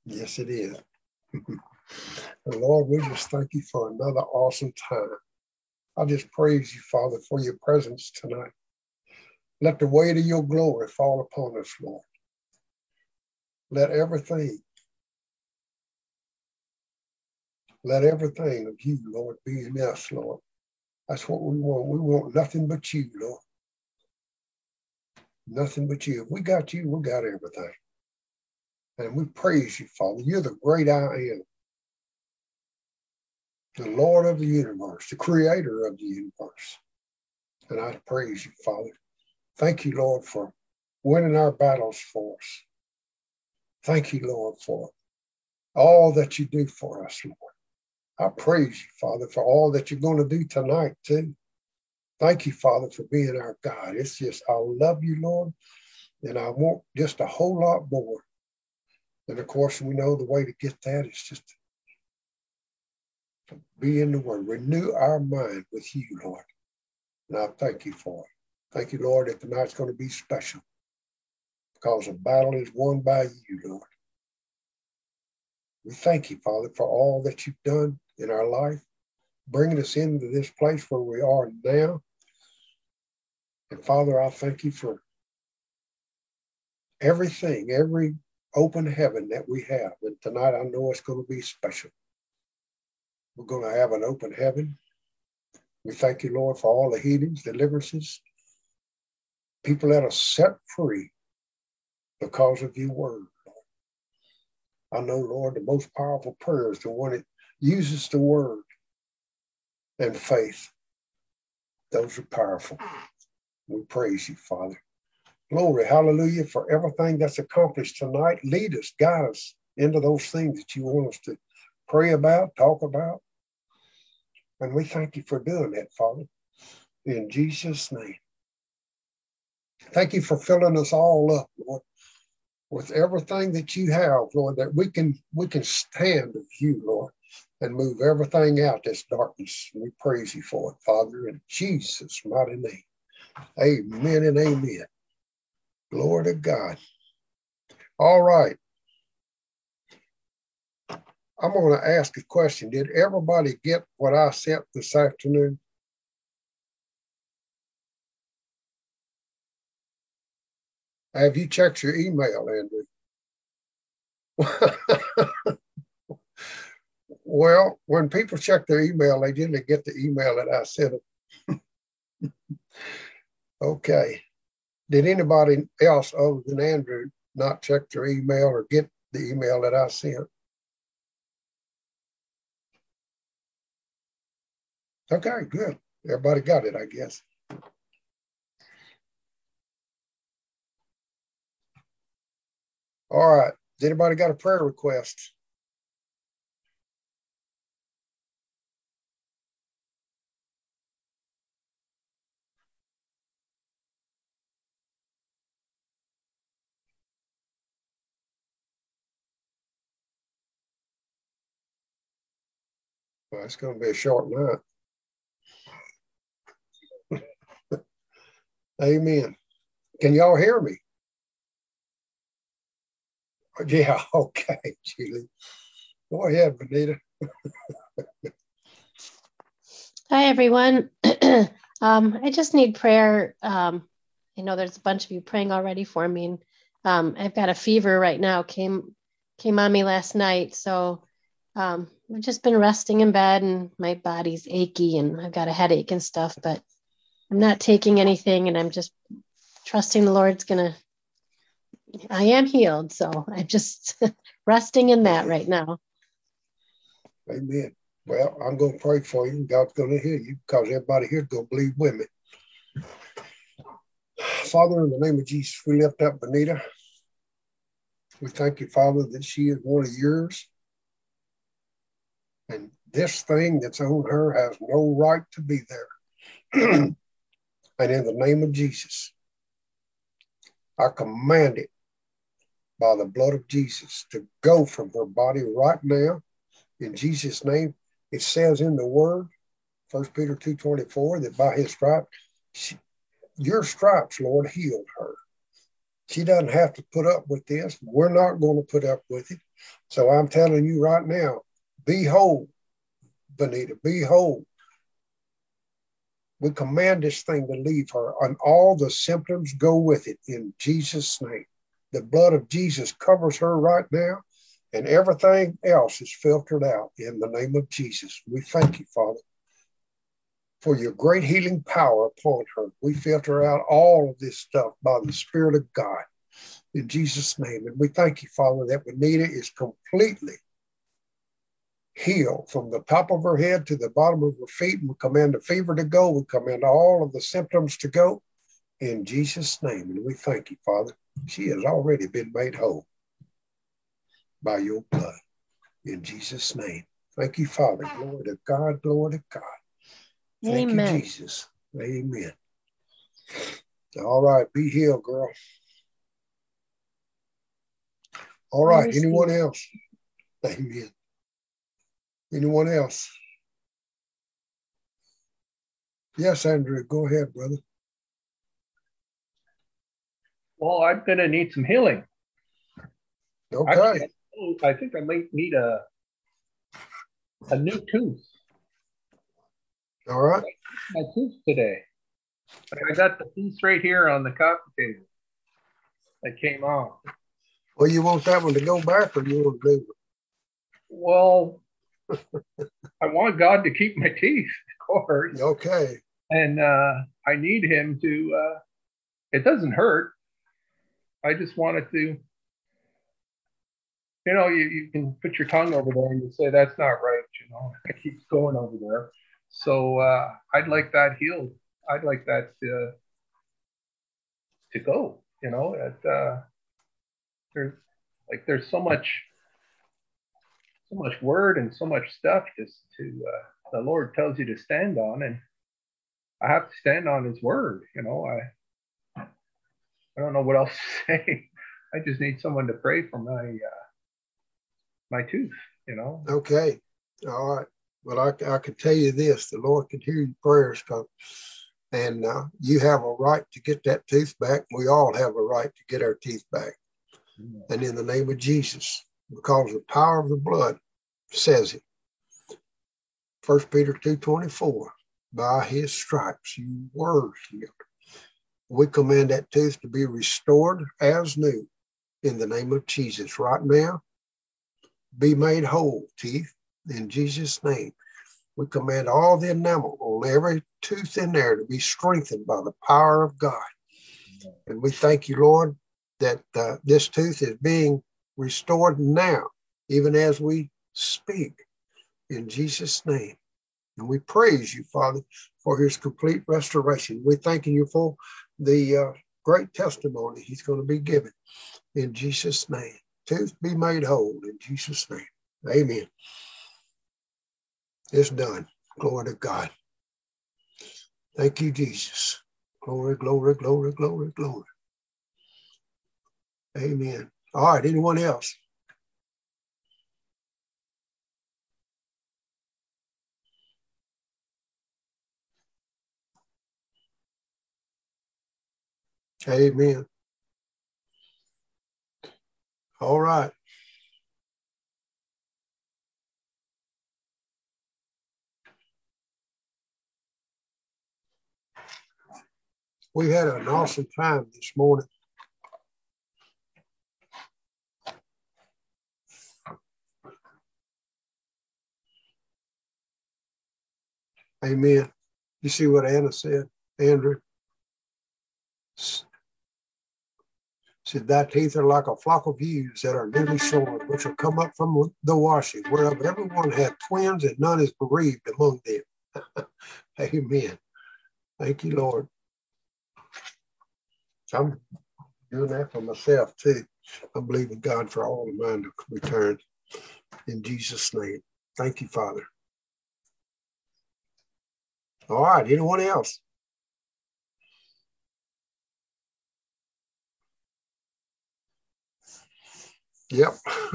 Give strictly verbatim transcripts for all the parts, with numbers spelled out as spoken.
Yes, it is. And Lord, we just thank you for another awesome time. I just praise you, Father, for your presence tonight. Let the weight of your glory fall upon us, Lord. Let everything, let everything of you, Lord, be in us, Lord. That's what we want. We want nothing but you, Lord. Nothing but you. If we got you, we got everything. And we praise you, Father. You're the great I am, the Lord of the universe, the creator of the universe. And I praise you, Father. Thank you, Lord, for winning our battles for us. Thank you, Lord, for all that you do for us, Lord. I praise you, Father, for all that you're going to do tonight, too. Thank you, Father, for being our God. It's just, I love you, Lord, and I want just a whole lot more. And, of course, we know the way to get that is just to be in the Word. Renew our mind with you, Lord. And I thank you for it. Thank you, Lord, that tonight's going to be special because the battle is won by you, Lord. We thank you, Father, for all that you've done in our life, bringing us into this place where we are now. And, Father, I thank you for everything, every open heaven that we have. And tonight I know it's going to be special. We're going to have an open heaven. We thank you, Lord, for all the healings, deliverances, people that are set free because of your word, Lord. I know, Lord, the most powerful prayer is the one that uses the word and faith. Those are powerful. We praise you, Father. Glory, hallelujah, for everything that's accomplished tonight. Lead us, guide us into those things that you want us to pray about, talk about. And we thank you for doing that, Father, in Jesus' name. Thank you for filling us all up, Lord, with everything that you have, Lord, that we can we can stand with you, Lord, and move everything out that's darkness. We praise you for it, Father, in Jesus' mighty name. Amen and amen. Glory to God. All right. I'm going to ask a question. Did everybody get what I sent this afternoon? Have you checked your email, Andrew? Well, when people check their email, they generally get the email that I sent them. Okay. Did anybody else other than Andrew not check their email or get the email that I sent? Okay, good. Everybody got it, I guess. All right. Has anybody got a prayer request? Well, it's going to be a short night. Amen. Can y'all hear me? Yeah, okay, Julie. Go ahead, Benita. Hi, everyone. um, I just need prayer. Um, I know there's a bunch of you praying already for me. And, um, I've got a fever right now. Came came on me last night. So um, I've just been resting in bed and my body's achy and I've got a headache and stuff, but I'm not taking anything and I'm just trusting the Lord's going to, I am healed. So I'm just resting in that right now. Amen. Well, I'm going to pray for you and God's going to hear you because everybody here is going to believe with me. Father, in the name of Jesus, we lift up Benita. We thank you, Father, that she is one of yours. And this thing that's on her has no right to be there. And in the name of Jesus, I command it by the blood of Jesus to go from her body right now. In Jesus' name, it says in the word, First Peter two twenty-four, that by his stripes, she, your stripes, Lord, healed her. She doesn't have to put up with this. We're not going to put up with it. So I'm telling you right now, be whole, Benita, be whole. We command this thing to leave her, and all the symptoms go with it in Jesus' name. The blood of Jesus covers her right now, and everything else is filtered out in the name of Jesus. We thank you, Father, for your great healing power upon her. We filter out all of this stuff by the Spirit of God in Jesus' name. And we thank you, Father, that Benita is completely healed from the top of her head to the bottom of her feet. We command the fever to go. We command all of the symptoms to go in Jesus' name. And we thank you, Father. She has already been made whole by your blood in Jesus' name. Thank you, Father. Glory to God. Glory to God. Thank Amen. you, Jesus. Amen. All right. Be healed, girl. All right. Anyone else? Amen. Anyone else? Yes, Andrew, go ahead, brother. Well, I'm going to need some healing. Okay. Actually, I think I might need a a new tooth. All right. My tooth today. I got the piece right here on the coffee table that came off. Well, you want that one to go back, or you want to leave it? Well, I want God to keep my teeth, of course. Okay. And uh, I need him to, uh, it doesn't hurt. I just wanted to, you know, you, you can put your tongue over there and you say, that's not right, you know, it keeps going over there. So uh, I'd like that healed. I'd like that uh, to go, you know, at, uh, there's like, there's so much, so much word and so much stuff just to, uh, the Lord tells you to stand on, and I have to stand on his word, you know, I, I don't know what else to say. I just need someone to pray for my, uh, my tooth, you know. Okay. All right. Well, I, I can tell you this, the Lord can hear your prayers, come, and uh, you have a right to get that tooth back. We all have a right to get our teeth back. Mm-hmm. And in the name of Jesus, because the power of the blood says it. First Peter two twenty-four, by his stripes you were healed. We command that tooth to be restored as new in the name of Jesus right now. Be made whole, teeth, in Jesus' name. We command all the enamel on every tooth in there to be strengthened by the power of God. And we thank you, Lord, that uh, this tooth is being restored now, even as we speak, in Jesus' name. And we praise you, Father, for his complete restoration. We're thanking you for the uh, great testimony he's going to be given in Jesus' name. Tooth be made whole in Jesus' name. Amen. It's done. Glory to God. Thank you, Jesus. Glory, glory, glory, glory, glory. Amen. All right. Anyone else? Amen. All right. We had an awesome time this morning. Amen. You see what Anna said, Andrew? Said, thy teeth are like a flock of ewes that are newly shorn, which will come up from the washing, whereof everyone hath twins and none is bereaved among them. Amen. Thank you, Lord. I'm doing that for myself too. I'm believing God for all of mine to return in Jesus' name. Thank you, Father. All right. Anyone else? Yep.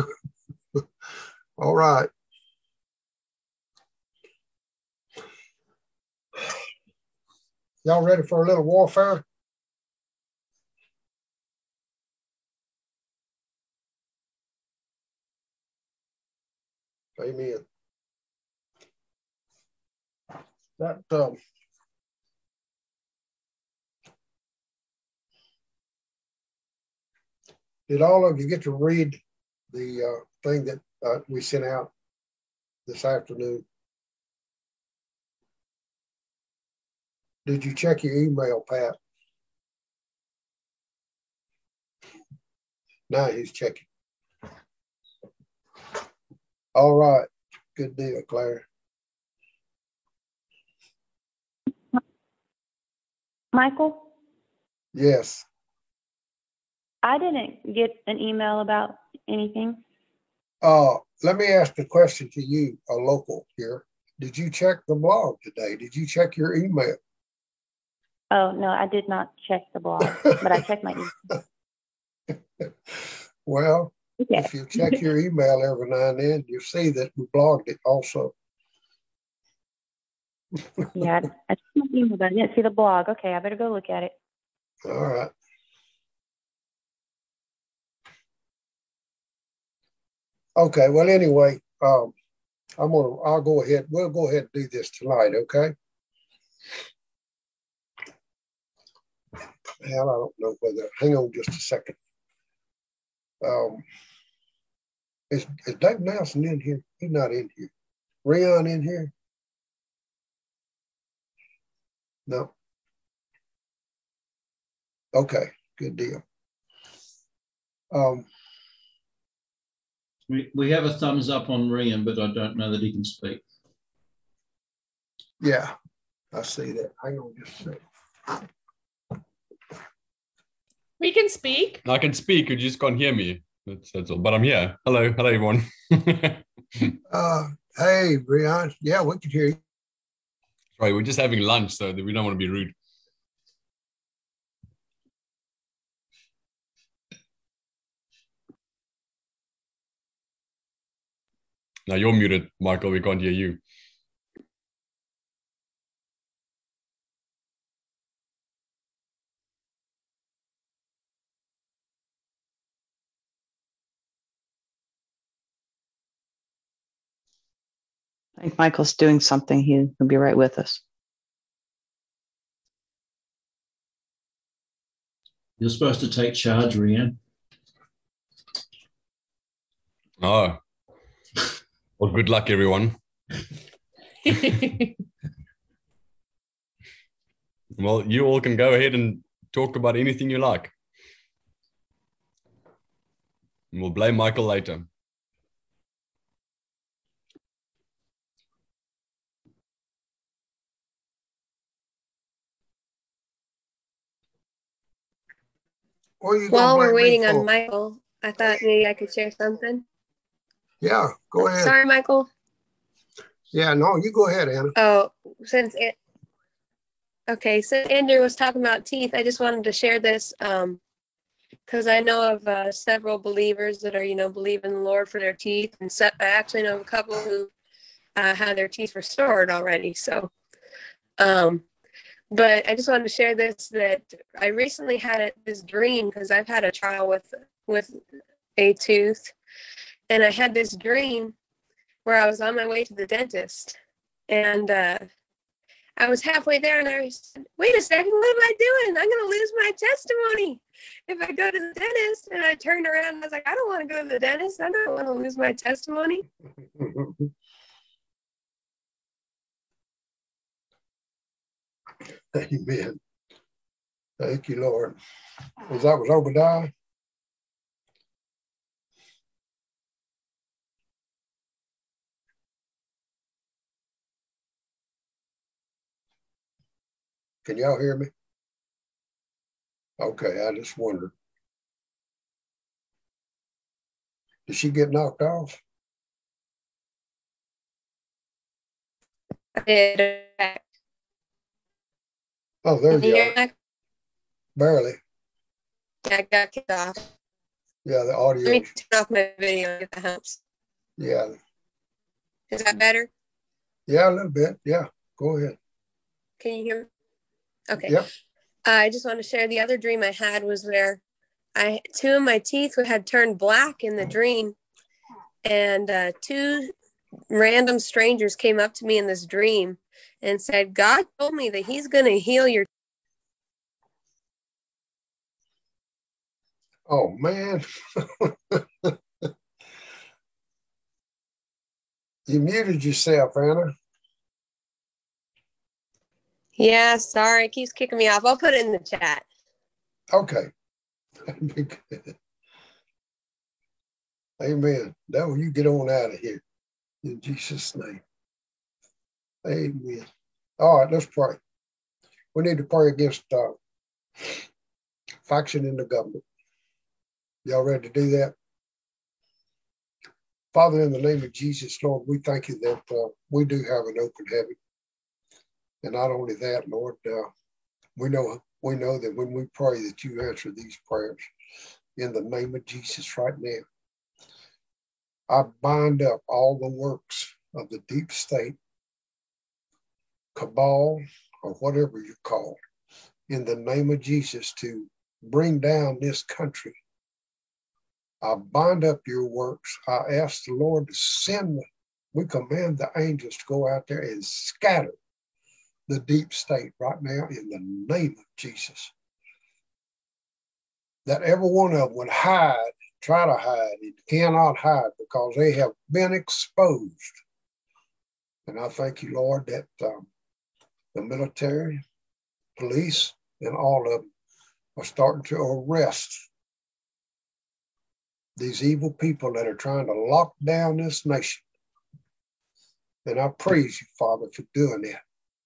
All right. Y'all ready for a little warfare? Amen. That um, did all of you get to read the uh, thing that uh, we sent out this afternoon? Did you check your email, Pat? Now he's checking. All right. Good deal, Claire. Michael? Yes. I didn't get an email about anything. Uh, let me ask a question to you, a local here. Did you check the blog today? Did you check your email? Oh, no, I did not check the blog, but I checked my email. Well, Okay. if you check your email every now and then, you see that we blogged it also. Yeah, I checked my email, but I didn't see the blog. Okay, I better go look at it. All right. Okay, well, anyway, um, I'm gonna, I'll go ahead, we'll go ahead and do this tonight, okay? Hell, I don't know whether, hang on just a second. Um, is, is Dave Nelson in here? He's not in here. Rion in here? No. Okay, good deal. Um, We, we have a thumbs up on Rian, but I don't know that he can speak. yeah, I see that. Hang on just a second. We can speak. I can speak, you just can't hear me. That's, that's all. But I'm here. Hello, hello everyone. uh, hey, Rion. Yeah, we can hear you. Sorry, we're just having lunch, so we don't want to be rude. Now you're muted, Michael. We can't hear you. I think Michael's doing something. He- He'll be right with us. You're supposed to take charge, Rian. Oh. Well, good luck, everyone. Well, you all can go ahead and talk about anything you like. And we'll blame Michael later. Or you While we're blame me waiting for? on Michael, I thought maybe I could share something. Yeah, go ahead. Sorry, Michael. Yeah, no, you go ahead, Anna. Oh, since it, okay, since Andrew was talking about teeth, I just wanted to share this um, because I know of uh, several believers that are, you know, believe in the Lord for their teeth, and se- I actually know of a couple who uh, had their teeth restored already. So, um, but I just wanted to share this that I recently had a, this dream because I've had a trial with with a tooth, and I had this dream where I was on my way to the dentist, and uh, I was halfway there, and I said, "Wait a second, what am I doing? I'm going to lose my testimony if I go to the dentist." And I turned around, and I was like, "I don't want to go to the dentist. I don't want to lose my testimony." Amen. Thank you, Lord. Was that was Obadiah? Can y'all hear me? Okay, I just wondered. Did she get knocked off? I did. Oh, there Can you you hear are. that? Barely. I got kicked off. Yeah, the Let audio. me turn off my video if that helps. Yeah. Is that better? Yeah, a little bit. Yeah, go ahead. Can you hear me? Okay. Yep. I just want to share the other dream I had was where I two of my teeth had turned black in the dream, and uh, two random strangers came up to me in this dream and said, God told me that he's going to heal your. Oh, man. You muted yourself, Anna. Yeah, sorry. It keeps kicking me off. I'll put it in the chat. Okay. That'd be good. Amen. Devil, you get on out of here. In Jesus' name. Amen. All right, let's pray. We need to pray against uh, faction in the government. Y'all ready to do that? Father, in the name of Jesus, Lord, we thank you that uh, we do have an open heaven. And not only that, Lord, uh, we know we know that when we pray that you answer these prayers in the name of Jesus right now. I bind up all the works of the deep state, cabal, or whatever you call it, in the name of Jesus to bring down this country. I bind up your works. I ask the Lord to send, we command the angels to go out there and scatter the deep state right now in the name of Jesus. That every one of them would hide, try to hide, it cannot hide because they have been exposed. And I thank you, Lord, that um, the military, police, and all of them are starting to arrest these evil people that are trying to lock down this nation. And I praise you, Father, for doing that.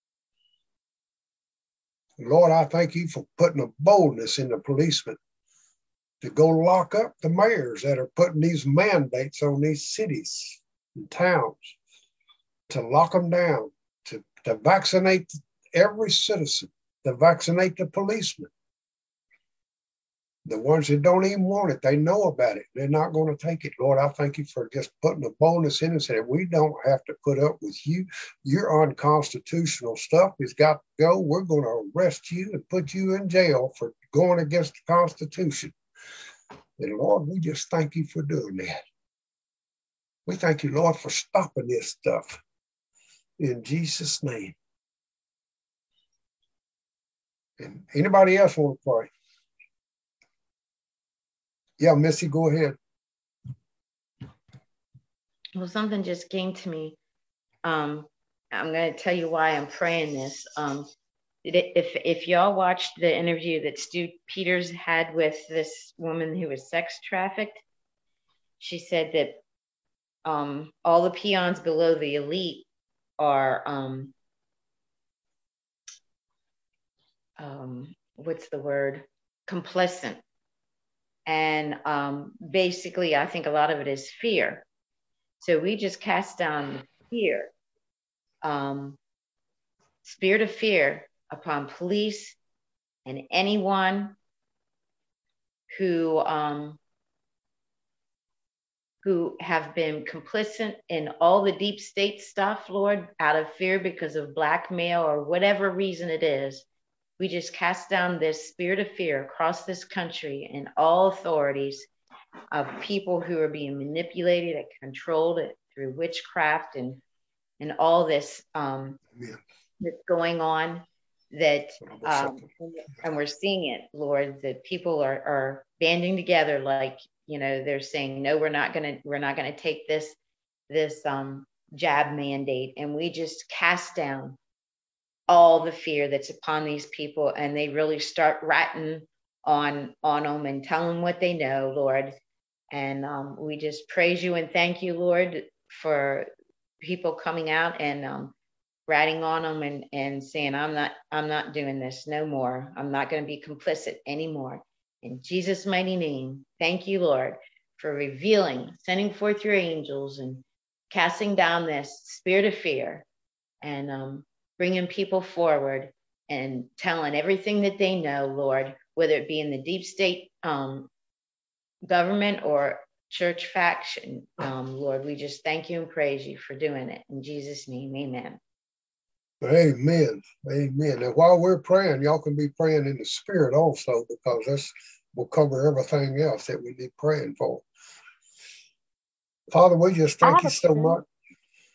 Lord, I thank you for putting a boldness in the policemen to go lock up the mayors that are putting these mandates on these cities and towns, to lock them down, to, to vaccinate every citizen, to vaccinate the policemen. The ones that don't even want it, they know about it. They're not going to take it. Lord, I thank you for just putting a boldness in us that we don't have to put up with you. Your unconstitutional stuff has got to go. We're going to arrest you and put you in jail for going against the Constitution. And Lord, we just thank you for doing that. We thank you, Lord, for stopping this stuff. In Jesus' name. And anybody else want to pray? Yeah, Missy, go ahead. Well, something just came to me. Um, I'm going to tell you why I'm praying this. Um, if if y'all watched the interview that Stu Peters had with this woman who was sex trafficked, she said that um, all the peons below the elite are, um, um, what's the word, complicit. And um, basically, I think a lot of it is fear. So we just cast down fear, um, spirit of fear upon police and anyone who um, who have been complicit in all the deep state stuff, Lord, out of fear because of blackmail or whatever reason it is. We just cast down this spirit of fear across this country and all authorities of people who are being manipulated and controlled through witchcraft and and all this um, yeah. that's going on. That um, and we're seeing it, Lord. That people are are banding together, like you know, they're saying, no, we're not gonna we're not gonna take this this um, jab mandate, and we just cast down all the fear that's upon these people, and they really start ratting on on them and tell them what they know, Lord. And um, we just praise you and thank you, Lord, for people coming out and um, ratting on them and, and saying, I'm not I'm not doing this no more. I'm not going to be complicit anymore. In Jesus' mighty name, thank you, Lord, for revealing, sending forth your angels and casting down this spirit of fear and um, bringing people forward and telling everything that they know, Lord, whether it be in the deep state um, government or church faction. Um, Lord, we just thank you and praise you for doing it. In Jesus' name, amen. Amen. Amen. And while we're praying, y'all can be praying in the spirit also, because this will cover everything else that we need praying for. Father, we just thank you so much.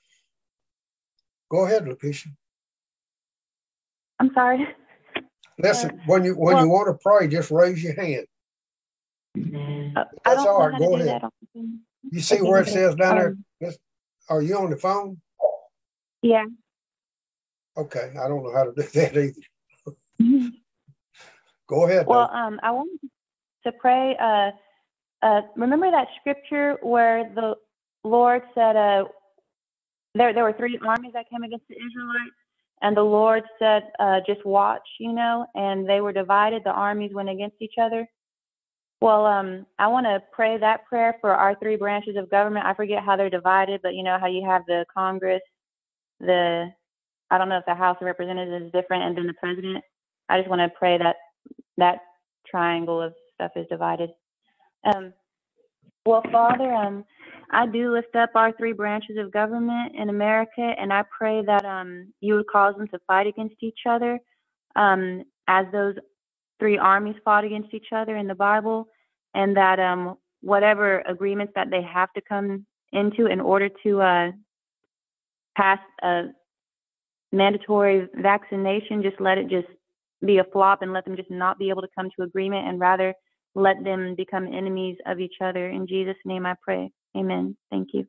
Go ahead, Lakeisha. I'm sorry. Listen, Uh, when you when well, you want to pray, just raise your hand. uh, I That's don't all know right. how Go to do ahead. that. On You see okay, where it okay. says down there? Um, Let's- Are you on the phone? yeah. Okay, I don't know how to do that either. Go ahead, Well, though. um, I wanted to pray. Uh, uh, remember that scripture where the Lord said, uh, there there were three armies that came against the Israelites, and the Lord said, uh, just watch, you know, and they were divided. The armies went against each other. Well, um, I want to pray that prayer for our three branches of government. I forget how they're divided, but you know how you have the Congress, the, I don't know if the House of Representatives is different, and then the president. I just want to pray that that triangle of stuff is divided. Um, well, Father, um, I do lift up our three branches of government in America, and I pray that um, you would cause them to fight against each other, um, as those three armies fought against each other in the Bible, and that um, whatever agreements that they have to come into in order to uh, pass a mandatory vaccination, just let it just be a flop and let them just not be able to come to agreement, and rather let them become enemies of each other. In Jesus' name I pray. Amen. Thank you.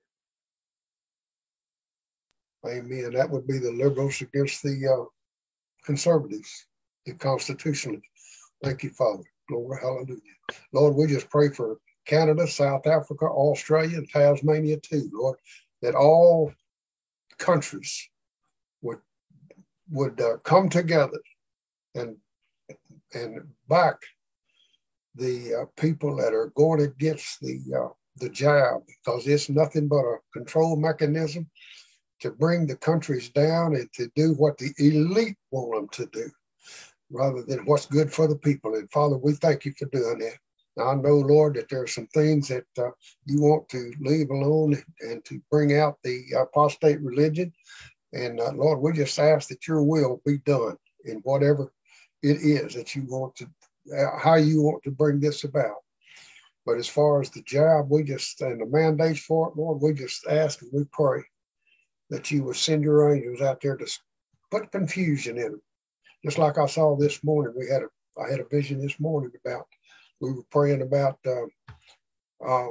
Amen. That would be the liberals against the uh, conservatives, the constitutionalists. Thank you, Father. Glory, hallelujah. Lord, we just pray for Canada, South Africa, Australia, and Tasmania too, Lord, that all countries would would uh, come together and and back the uh, people that are going against the uh, the jab, because it's nothing but a control mechanism to bring the countries down and to do what the elite want them to do, rather than what's good for the people. And Father, we thank you for doing that. Now, I know, Lord, that there are some things that uh, you want to leave alone and to bring out the apostate religion. And uh, Lord, we just ask that your will be done in whatever it is that you want to, uh, how you want to bring this about. But as far as the job, we just, and the mandates for it, Lord, we just ask and we pray that you would send your angels out there to put confusion in them. Just like I saw this morning, we had a, I had a vision this morning about, we were praying about uh, uh,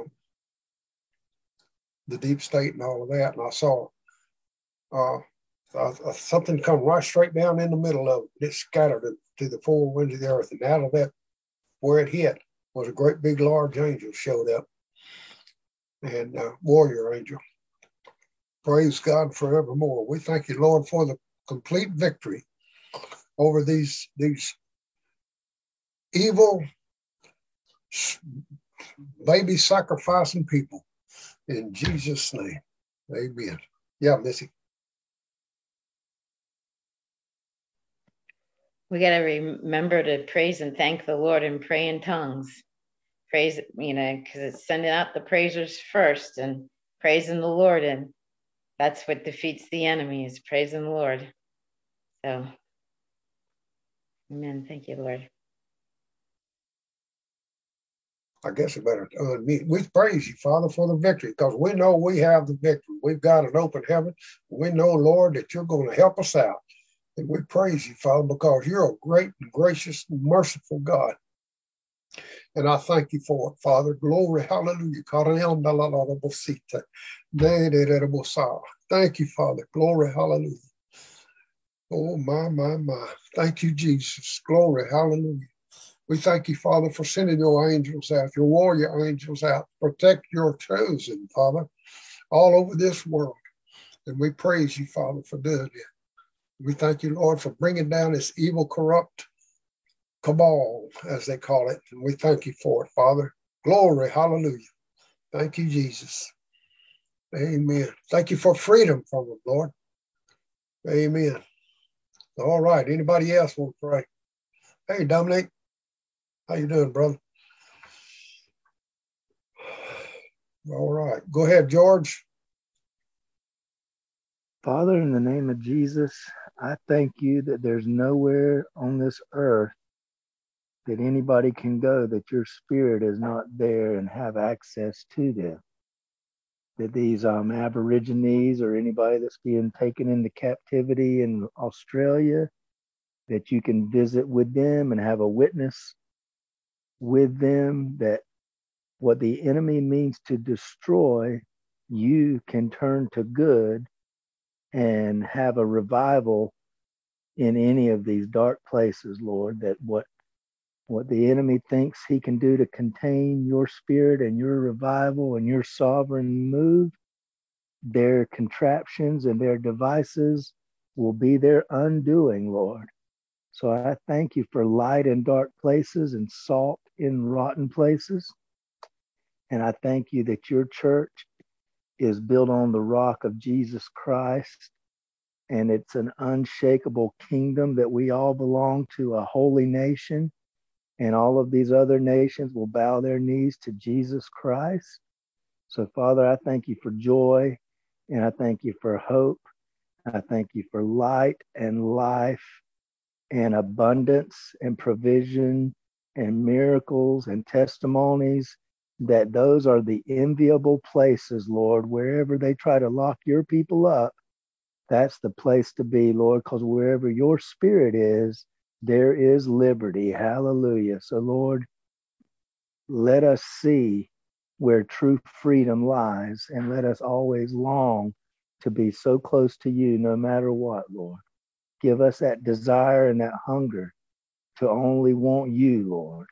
the deep state and all of that. And I saw uh, uh, something come right straight down in the middle of it. It scattered it to the four winds of the earth. And out of that, where it hit, was a great big large angel showed up, and uh, warrior angel. Praise God forevermore. We thank you, Lord, for the complete victory over these these evil baby sacrificing people. In Jesus' name, amen. Yeah, Missy. We got to remember to praise and thank the Lord and pray in tongues. Praise, you know, because it's sending out the praisers first and praising the Lord. And that's what defeats the enemy, is praising the Lord. So, amen. Thank you, Lord. I guess I better unmute. We praise you, Father, for the victory, because we know we have the victory. We've got an open heaven. We know, Lord, that you're going to help us out. And we praise you, Father, because you're a great and gracious and merciful God. And I thank you for it, Father. Glory, hallelujah. Thank you, Father. Glory, hallelujah. Oh, my, my, my. Thank you, Jesus. Glory, hallelujah. We thank you, Father, for sending your angels out, your warrior angels out, protect your chosen, Father, all over this world. And we praise you, Father, for doing it. We thank you, Lord, for bringing down this evil, corrupt cabal, as they call it. And we thank you for it, Father. Glory, hallelujah. Thank you, Jesus. Amen. Thank you for freedom from them, Lord. Amen. All right. Anybody else want to pray? Hey, Dominic. How you doing, brother? All right. Go ahead, George. Father, in the name of Jesus, I thank you that there's nowhere on this earth that anybody can go that your spirit is not there and have access to them. that these um, Aborigines or anybody that's being taken into captivity in Australia, that you can visit with them and have a witness with them, that what the enemy means to destroy, you can turn to good and have a revival in any of these dark places, Lord, that what what the enemy thinks he can do to contain your spirit and your revival and your sovereign move, their contraptions and their devices will be their undoing, Lord. So I thank you for light in dark places and salt in rotten places. And I thank you that your church is built on the rock of Jesus Christ, and it's an unshakable kingdom that we all belong to, a holy nation, and all of these other nations will bow their knees to Jesus Christ. So, Father, I thank you for joy, and I thank you for hope. I thank you for light and life and abundance and provision and miracles and testimonies, that those are the enviable places, Lord. Wherever they try to lock your people up, that's the place to be, Lord, because wherever your spirit is, there is liberty. Hallelujah. So, Lord, let us see where true freedom lies, and let us always long to be so close to you no matter what, Lord. Give us that desire and that hunger to only want you, Lord.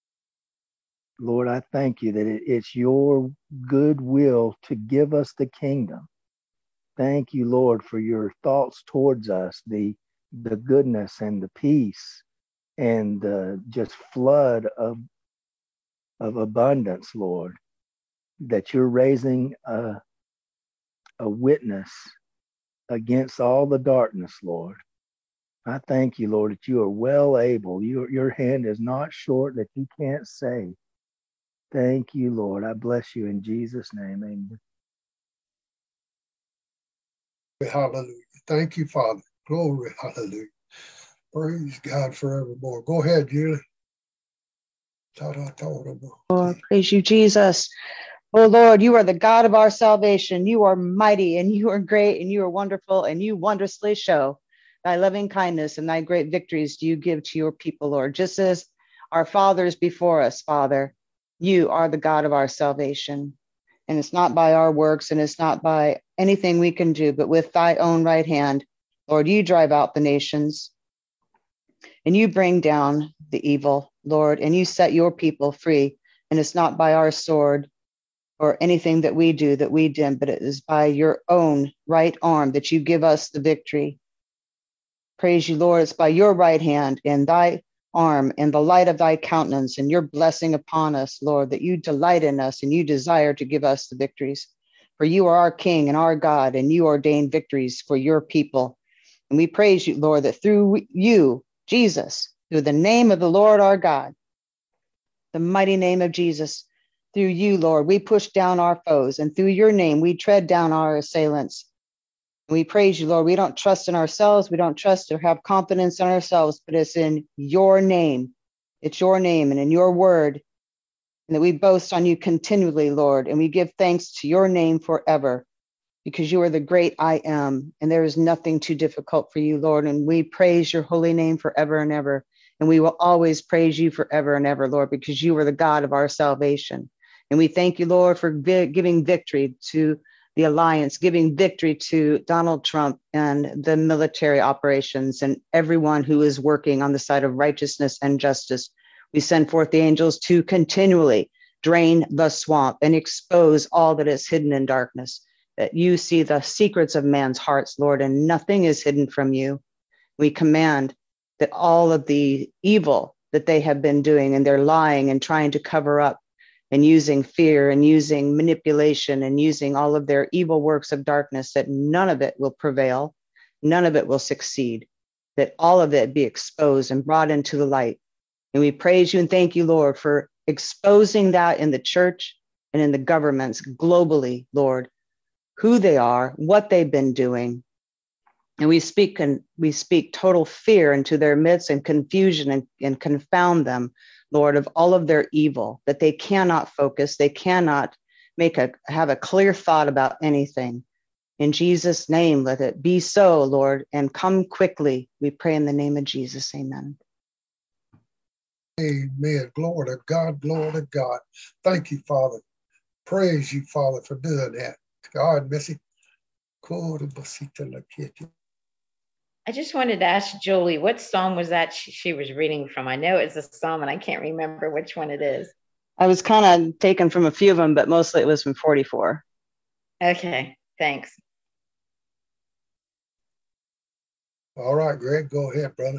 Lord, I thank you that it, it's your good will to give us the kingdom. Thank you, Lord, for your thoughts towards us, the, the goodness and the peace and the just flood of, of abundance, Lord, that you're raising a, a witness against all the darkness, Lord. I thank you, Lord, that you are well able. Your, your hand is not short that you can't save. Thank you, Lord. I bless you in Jesus' name. Amen. Hallelujah. Thank you, Father. Glory. Hallelujah. Praise God forevermore. Go ahead, Julie. Lord, praise you, Jesus. Oh, Lord, you are the God of our salvation. You are mighty and you are great and you are wonderful and you wondrously show thy loving kindness and thy great victories do you give to your people, Lord. Just as our fathers before us, Father, you are the God of our salvation. And it's not by our works and it's not by anything we can do, but with thy own right hand, Lord, you drive out the nations and you bring down the evil, Lord, and you set your people free. And it's not by our sword or anything that we do that we dim, but it is by your own right arm that you give us the victory. Praise you, Lord. It's by your right hand and thy arm and the light of thy countenance and your blessing upon us, Lord, that you delight in us and you desire to give us the victories. For you are our King and our God, and you ordain victories for your people. And we praise you, Lord, that through you, Jesus, through the name of the Lord our God, the mighty name of Jesus, through you, Lord, we push down our foes, and through your name, we tread down our assailants. We praise you, Lord. We don't trust in ourselves. We don't trust or have confidence in ourselves, but it's in your name. It's your name and in your word, and that we boast on you continually, Lord, and we give thanks to your name forever, because you are the great I am, and there is nothing too difficult for you, Lord, and we praise your holy name forever and ever, and we will always praise you forever and ever, Lord, because you are the God of our salvation. And we thank you, Lord, for vi- giving victory to the alliance, giving victory to Donald Trump and the military operations and everyone who is working on the side of righteousness and justice. We send forth the angels to continually drain the swamp and expose all that is hidden in darkness, that you see the secrets of man's hearts, Lord, and nothing is hidden from you. We command that all of the evil that they have been doing and they're lying and trying to cover up and using fear and using manipulation and using all of their evil works of darkness, that none of it will prevail, none of it will succeed, that all of it be exposed and brought into the light. And we praise you and thank you, Lord, for exposing that in the church and in the governments globally, Lord, who they are, what they've been doing. And we speak and we speak total fear into their midst and confusion and, and confound them, Lord, of all of their evil, that they cannot focus, they cannot make a have a clear thought about anything. In Jesus' name, let it be so, Lord, and come quickly. We pray in the name of Jesus. Amen. Amen. Glory to God. Glory to God. Thank you, Father. Praise you, Father, for doing that. God, Missy. I just wanted to ask Julie, what psalm was that she, she was reading from? I know it's a psalm and I can't remember which one it is. I was kind of taken from a few of them, but mostly it was from forty-four. Okay, thanks. All right, Greg, go ahead, brother.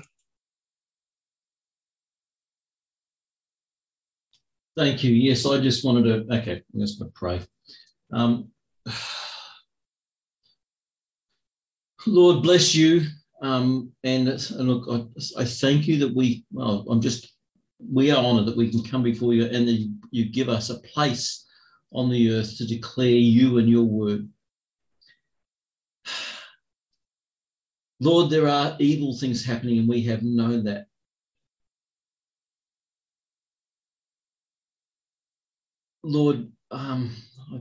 Thank you. Yes, I just wanted to, okay, let's pray. Um, Lord, bless you. Um, and, and look, I, I thank you that we, well, I'm just, we are honored that we can come before you and that you, you give us a place on the earth to declare you and your word. Lord, there are evil things happening and we have known that. Lord, um,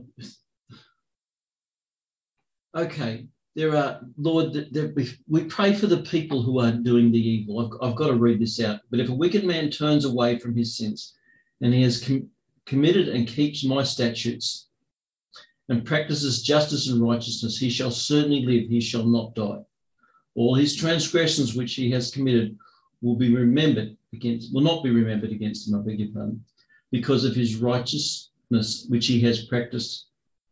okay, there are, Lord, there, we, we pray for the people who are doing the evil. I've, I've got to read this out. But if a wicked man turns away from his sins and he has com- committed and keeps my statutes and practices justice and righteousness, he shall certainly live, he shall not die. All his transgressions which he has committed will be remembered against, will not be remembered against him, I beg your pardon, because of his righteousness which he has practiced.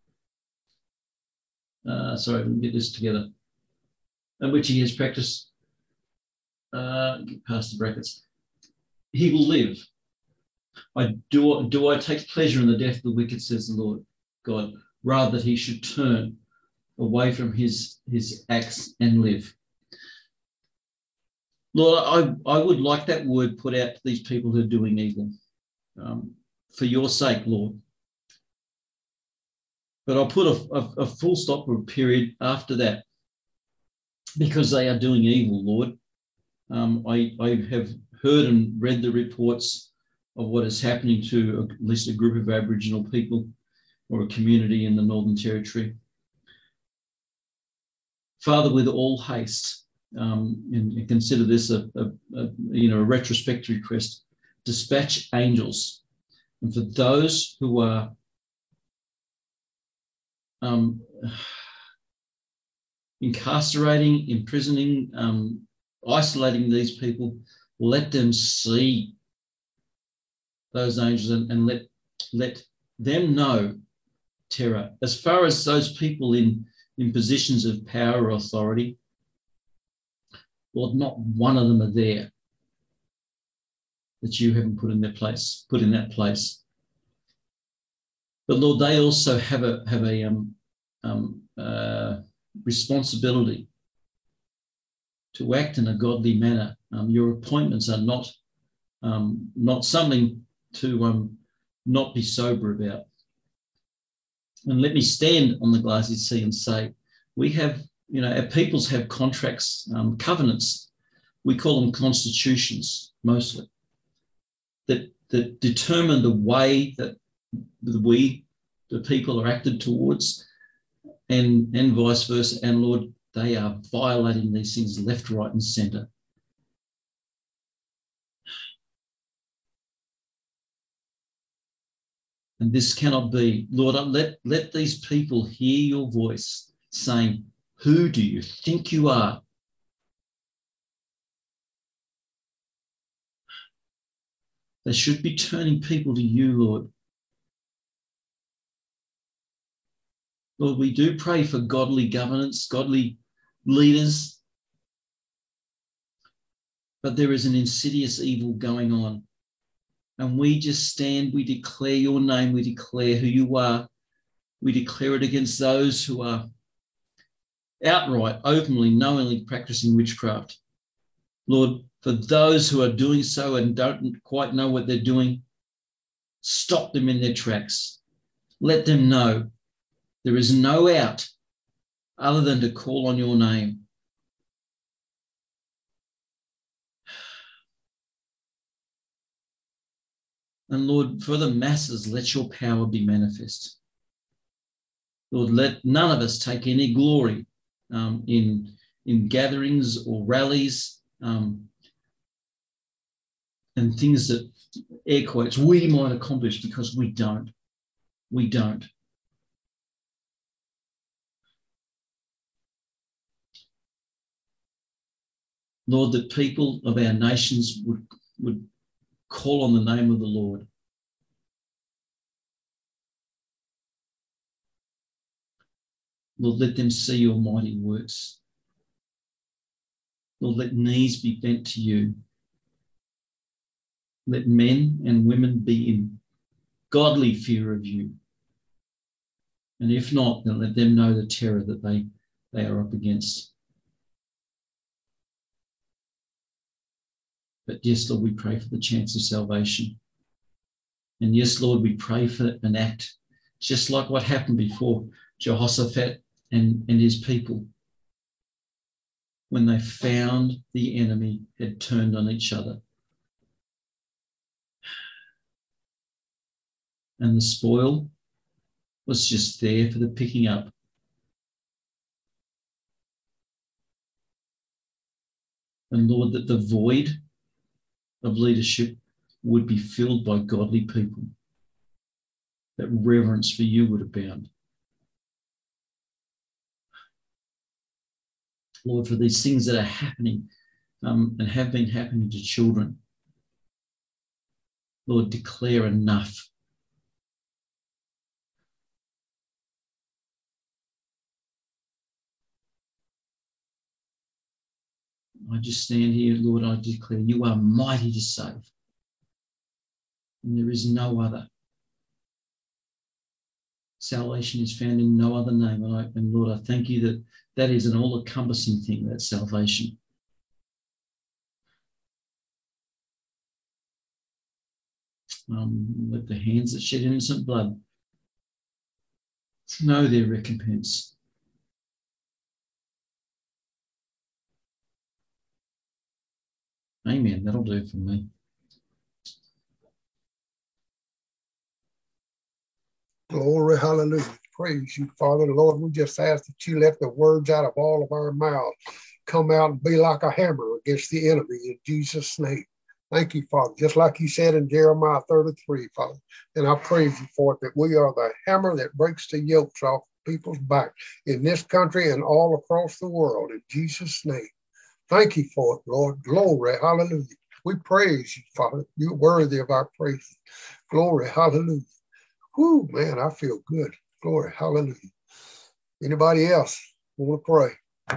Uh, sorry, let me get this together. And which he has practiced, uh, get past the brackets. He will live. I do, do I take pleasure in the death of the wicked, says the Lord God, rather that he should turn away from his, his acts and live. Lord, I, I would like that word put out to these people who are doing evil, um, for your sake, Lord. But I'll put a, a, a full stop or a period after that because they are doing evil, Lord. Um, I, I have heard and read the reports of what is happening to at least a group of Aboriginal people or a community in the Northern Territory. Father, with all haste, um, and, and consider this a, a, a you know a retrospective request, dispatch angels, and for those who are um, incarcerating, imprisoning, um, isolating these people, let them see those angels and, and let let them know terror. As far as those people in, in positions of power or authority, Lord, not one of them are there that you haven't put in their place, put in that place. But Lord, they also have a have a um, um, uh, responsibility to act in a godly manner. Um, your appointments are not um, not something to um, not be sober about. And let me stand on the glassy sea and say, we have, you know, our peoples have contracts, um, covenants. We call them constitutions mostly, that that determine the way that we, the people, are acted towards, and and vice versa. And Lord, they are violating these things left, right, and centre. And this cannot be. Lord, let, let these people hear your voice saying, who do you think you are? They should be turning people to you, Lord. Lord, we do pray for godly governance, godly leaders, but there is an insidious evil going on. And we just stand, we declare your name, we declare who you are. We declare it against those who are outright, openly, knowingly practicing witchcraft. Lord, for those who are doing so and don't quite know what they're doing, stop them in their tracks. Let them know there is no out other than to call on your name. And Lord, for the masses, let your power be manifest. Lord, let none of us take any glory um, in, in gatherings or rallies um, and things that, air quotes, we might accomplish, because we don't. We don't. Lord, that people of our nations would, would call on the name of the Lord. Lord, let them see your mighty works. Lord, let knees be bent to you. Let men and women be in godly fear of you. And if not, then let them know the terror that they, they are up against. But yes, Lord, we pray for the chance of salvation. And yes, Lord, we pray for an act, just like what happened before Jehoshaphat and, and his people, when they found the enemy had turned on each other. And the spoil was just there for the picking up. And Lord, that the void of leadership would be filled by godly people, that reverence for you would abound. Lord, for these things that are happening um, and have been happening to children, Lord, declare enough. I just stand here, Lord, I declare you are mighty to save. And there is no other. Salvation is found in no other name. And, I, and Lord, I thank you that that is an all-encompassing thing, that salvation. Um, let the hands that shed innocent blood know their recompense. Amen. That'll do for me. Glory, hallelujah. Praise you, Father. Lord, we just ask that you let the words out of all of our mouths come out and be like a hammer against the enemy in Jesus' name. Thank you, Father. Just like you said in Jeremiah thirty-three, Father. And I praise you for it, that we are the hammer that breaks the yokes off people's back in this country and all across the world in Jesus' name. Thank you for it, Lord. Glory, hallelujah. We praise you, Father. You're worthy of our praise. Glory, hallelujah. Whoo, man, I feel good. Glory, hallelujah. Anybody else want to pray?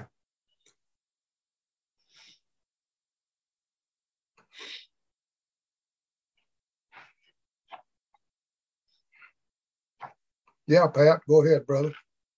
Yeah, Pat, go ahead, brother.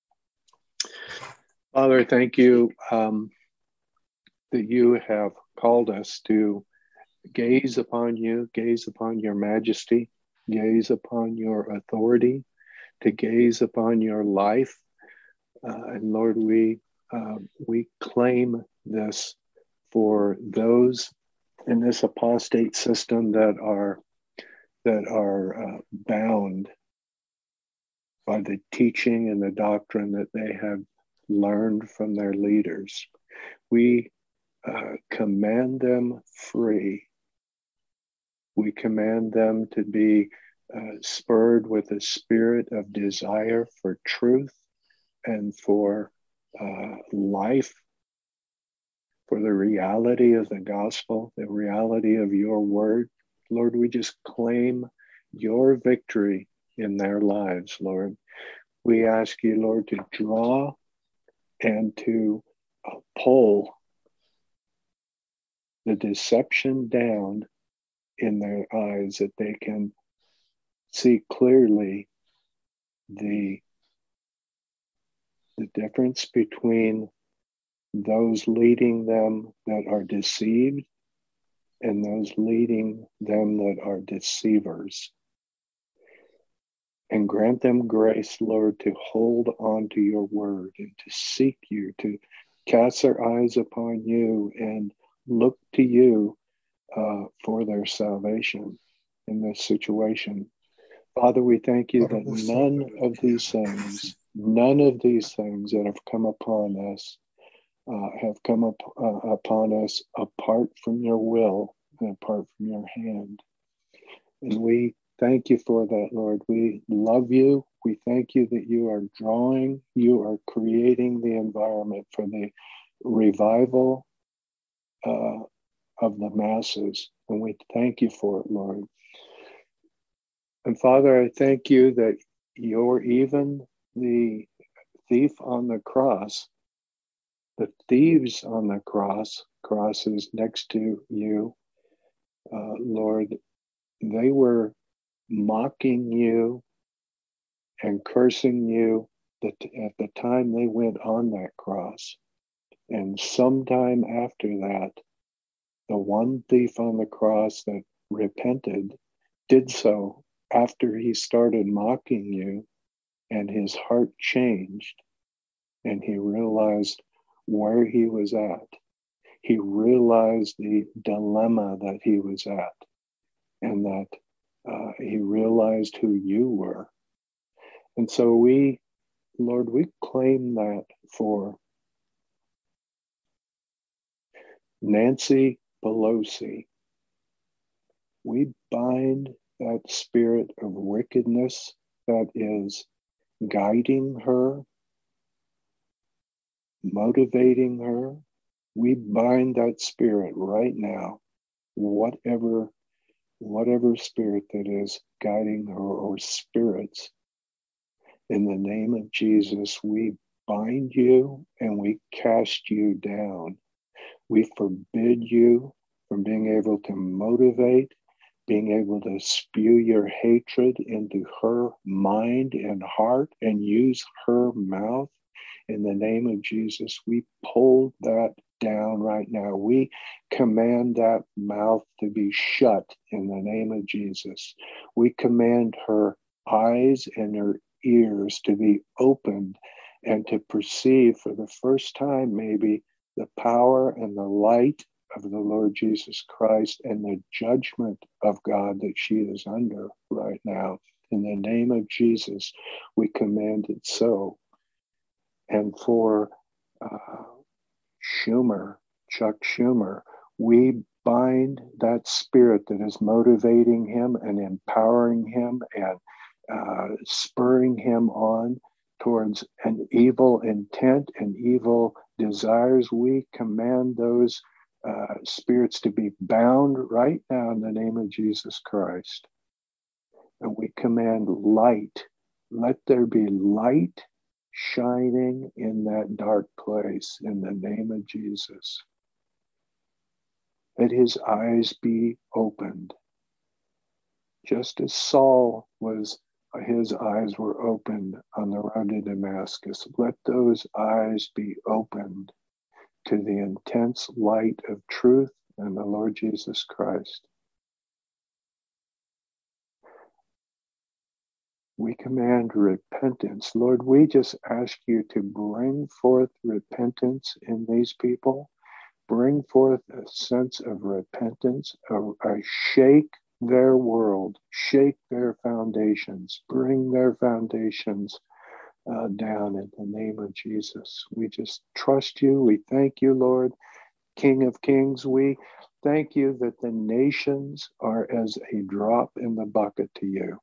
Father, thank you um, that you have called us to gaze upon you, gaze upon your majesty, gaze upon your authority, to gaze upon your life. Uh, and Lord, we uh, we claim this for those in this apostate system that are that are uh, bound by the teaching and the doctrine that they have learned from their leaders. We uh, command them free. We command them to be uh, spurred with a spirit of desire for truth and for uh, life, for the reality of the gospel, the reality of your word. Lord, we just claim your victory in their lives, Lord. We ask you, Lord, to draw and to uh, pull the deception down in their eyes, that they can see clearly the, the difference between those leading them that are deceived and those leading them that are deceivers. And grant them grace, Lord, to hold on to your word and to seek you, to cast their eyes upon you and look to you uh, for their salvation in this situation. Father, we thank you that none of these things none of these things that have come upon us uh, have come up, uh, upon us apart from your will and apart from your hand. And we thank you for that, Lord. We love you. We thank you that you are drawing, you are creating the environment for the revival uh, of the masses. And we thank you for it, Lord. And Father, I thank you that you're even the thief on the cross, the thieves on the cross, crosses next to you, uh, Lord, they were mocking you and cursing you that at the time they went on that cross. And sometime after that, the one thief on the cross that repented did so after he started mocking you, and his heart changed, and he realized where he was at. He realized the dilemma that he was at, and that uh, he realized who you were. And so we, Lord, we claim that for Nancy Pelosi. We bind that spirit of wickedness that is guiding her, motivating her. We bind that spirit right now, whatever, whatever spirit that is guiding her, or spirits. In the name of Jesus, we bind you and we cast you down. We forbid you from being able to motivate, being able to spew your hatred into her mind and heart and use her mouth. In the name of Jesus, we pull that down right now. We command that mouth to be shut in the name of Jesus. We command her eyes and her ears to be opened and to perceive for the first time maybe the power and the light of the Lord Jesus Christ and the judgment of God that she is under right now. In the name of Jesus, we command it so. And for uh, Schumer, Chuck Schumer, we bind that spirit that is motivating him and empowering him and uh, spurring him on towards an evil intent and evil desires. We command those uh, spirits to be bound right now in the name of Jesus Christ. And we command light. Let there be light shining in that dark place in the name of Jesus. Let his eyes be opened. Just as Saul was, his eyes were opened on the road to Damascus. Let those eyes be opened to the intense light of truth and the Lord Jesus Christ. We command repentance. Lord, we just ask you to bring forth repentance in these people. Bring forth a sense of repentance, a, a shake their world, shake their foundations, bring their foundations uh, down in the name of Jesus. We just trust you. We thank you, Lord, King of Kings. We thank you that the nations are as a drop in the bucket to you.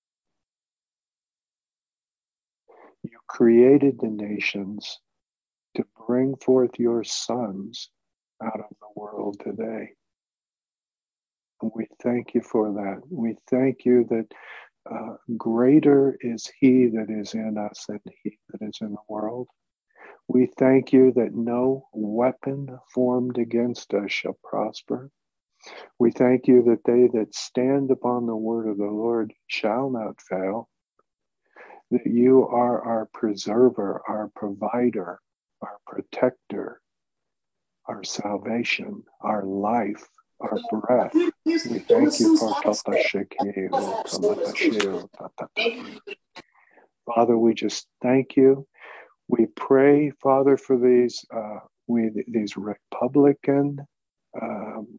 You created the nations to bring forth your sons out of the world today. And we thank you for that. We thank you that uh, greater is he that is in us than he that is in the world. We thank you that no weapon formed against us shall prosper. We thank you that they that stand upon the word of the Lord shall not fail. That you are our preserver, our provider, our protector, our salvation, our life, our breath. We thank you for Tata Shekeo, Tamata Sheo, Tata. Father, we just thank you. We pray, Father, for these uh, we these Republican um,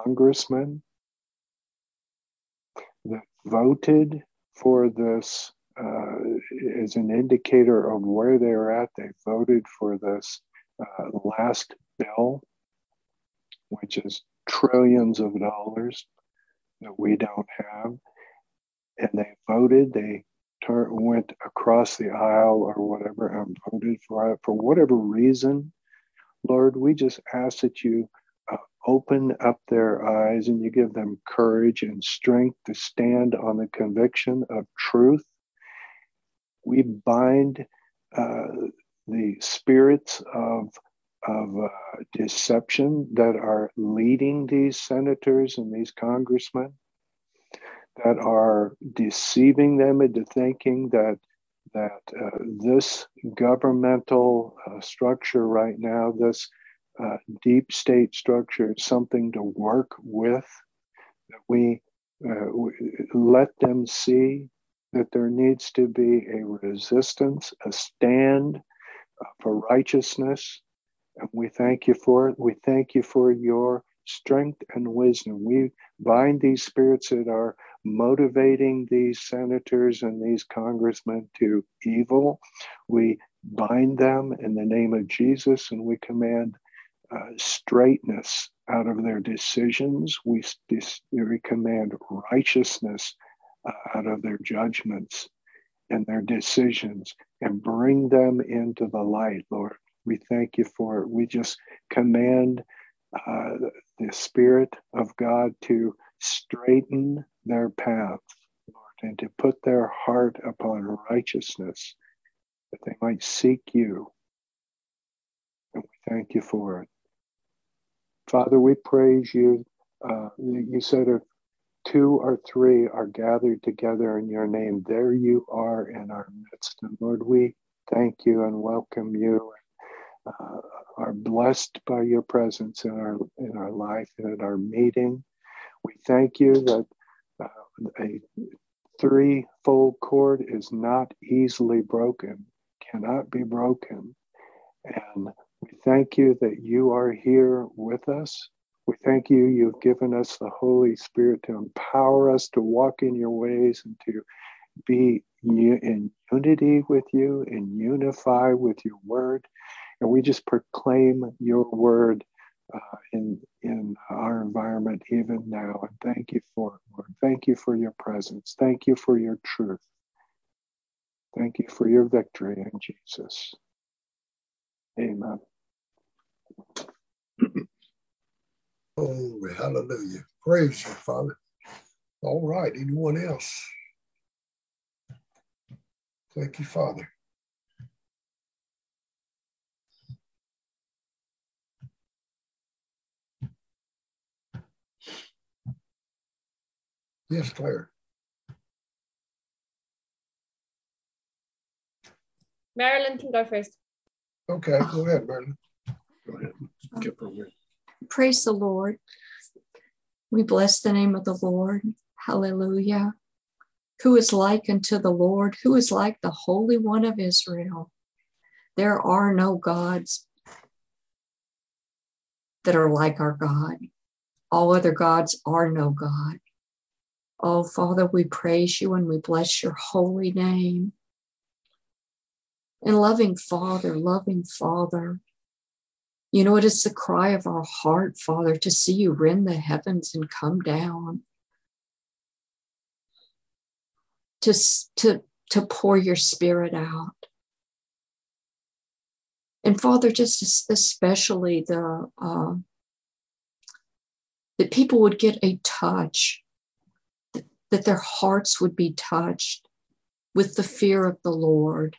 congressmen that voted for this uh, as an indicator of where they're at. They voted for this uh, last bill, which is trillions of dollars that we don't have. And they voted, they tur- went across the aisle or whatever and voted for it for whatever reason. Lord, we just ask that you uh, open up their eyes and you give them courage and strength to stand on the conviction of truth. We bind uh, the spirits of, of uh, deception that are leading these senators and these congressmen, that are deceiving them into thinking that that uh, this governmental uh, structure right now, this uh, deep state structure, is something to work with. That we, uh, we let them see that there needs to be a resistance, a stand uh, for righteousness. And we thank you for it. We thank you for your strength and wisdom. We bind these spirits that are motivating these senators and these congressmen to evil. We bind them in the name of Jesus, and we command uh, straightness out of their decisions. We, we command righteousness uh, out of their judgments and their decisions, and bring them into the light, Lord. We thank you for it. We just command uh, the Spirit of God to straighten their path, Lord, and to put their heart upon righteousness, that they might seek you. And we thank you for it. Father, we praise you. Uh, you said if two or three are gathered together in your name, there you are in our midst. And Lord, we thank you and welcome you. Uh, are blessed by your presence in our in our life and in our meeting. We thank you that uh, a threefold cord is not easily broken, cannot be broken. And we thank you that you are here with us. We thank you, you've given us the Holy Spirit to empower us to walk in your ways and to be in unity with you and unify with your word. And we just proclaim your word uh, in, in our environment even now. And thank you for it, Lord. Thank you for your presence. Thank you for your truth. Thank you for your victory in Jesus. Amen. Glory, hallelujah. Praise you, Father. All right, anyone else? Thank you, Father. Yes, Claire. Marilyn can go first. Okay, go ahead, Marilyn. Go ahead. Get from here. Praise the Lord. We bless the name of the Lord. Hallelujah. Who is like unto the Lord? Who is like the Holy One of Israel? There are no gods that are like our God. All other gods are no God. Oh, Father, we praise you and we bless your holy name. And loving Father, loving Father, you know, it is the cry of our heart, Father, to see you rend the heavens and come down, to, to, to pour your Spirit out. And Father, just especially the uh, that people would get a touch, that, that their hearts would be touched with the fear of the Lord,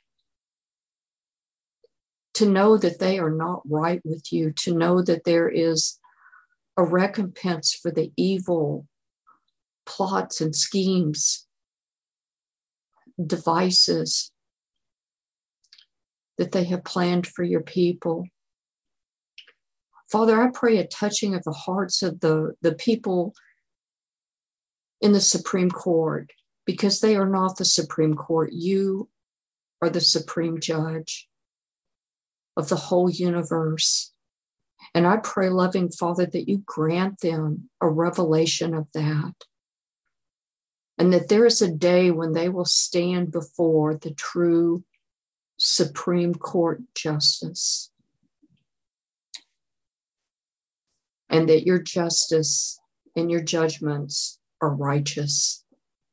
to know that they are not right with you, to know that there is a recompense for the evil plots and schemes, devices that they have planned for your people. Father, I pray a touching of the hearts of the, the people in the Supreme Court, because they are not the Supreme Court. You are the Supreme Judge of the whole universe. And I pray, loving Father, that you grant them a revelation of that. and that there is a day when they will stand before the true Supreme Court justice, and that your justice and your judgments are righteous.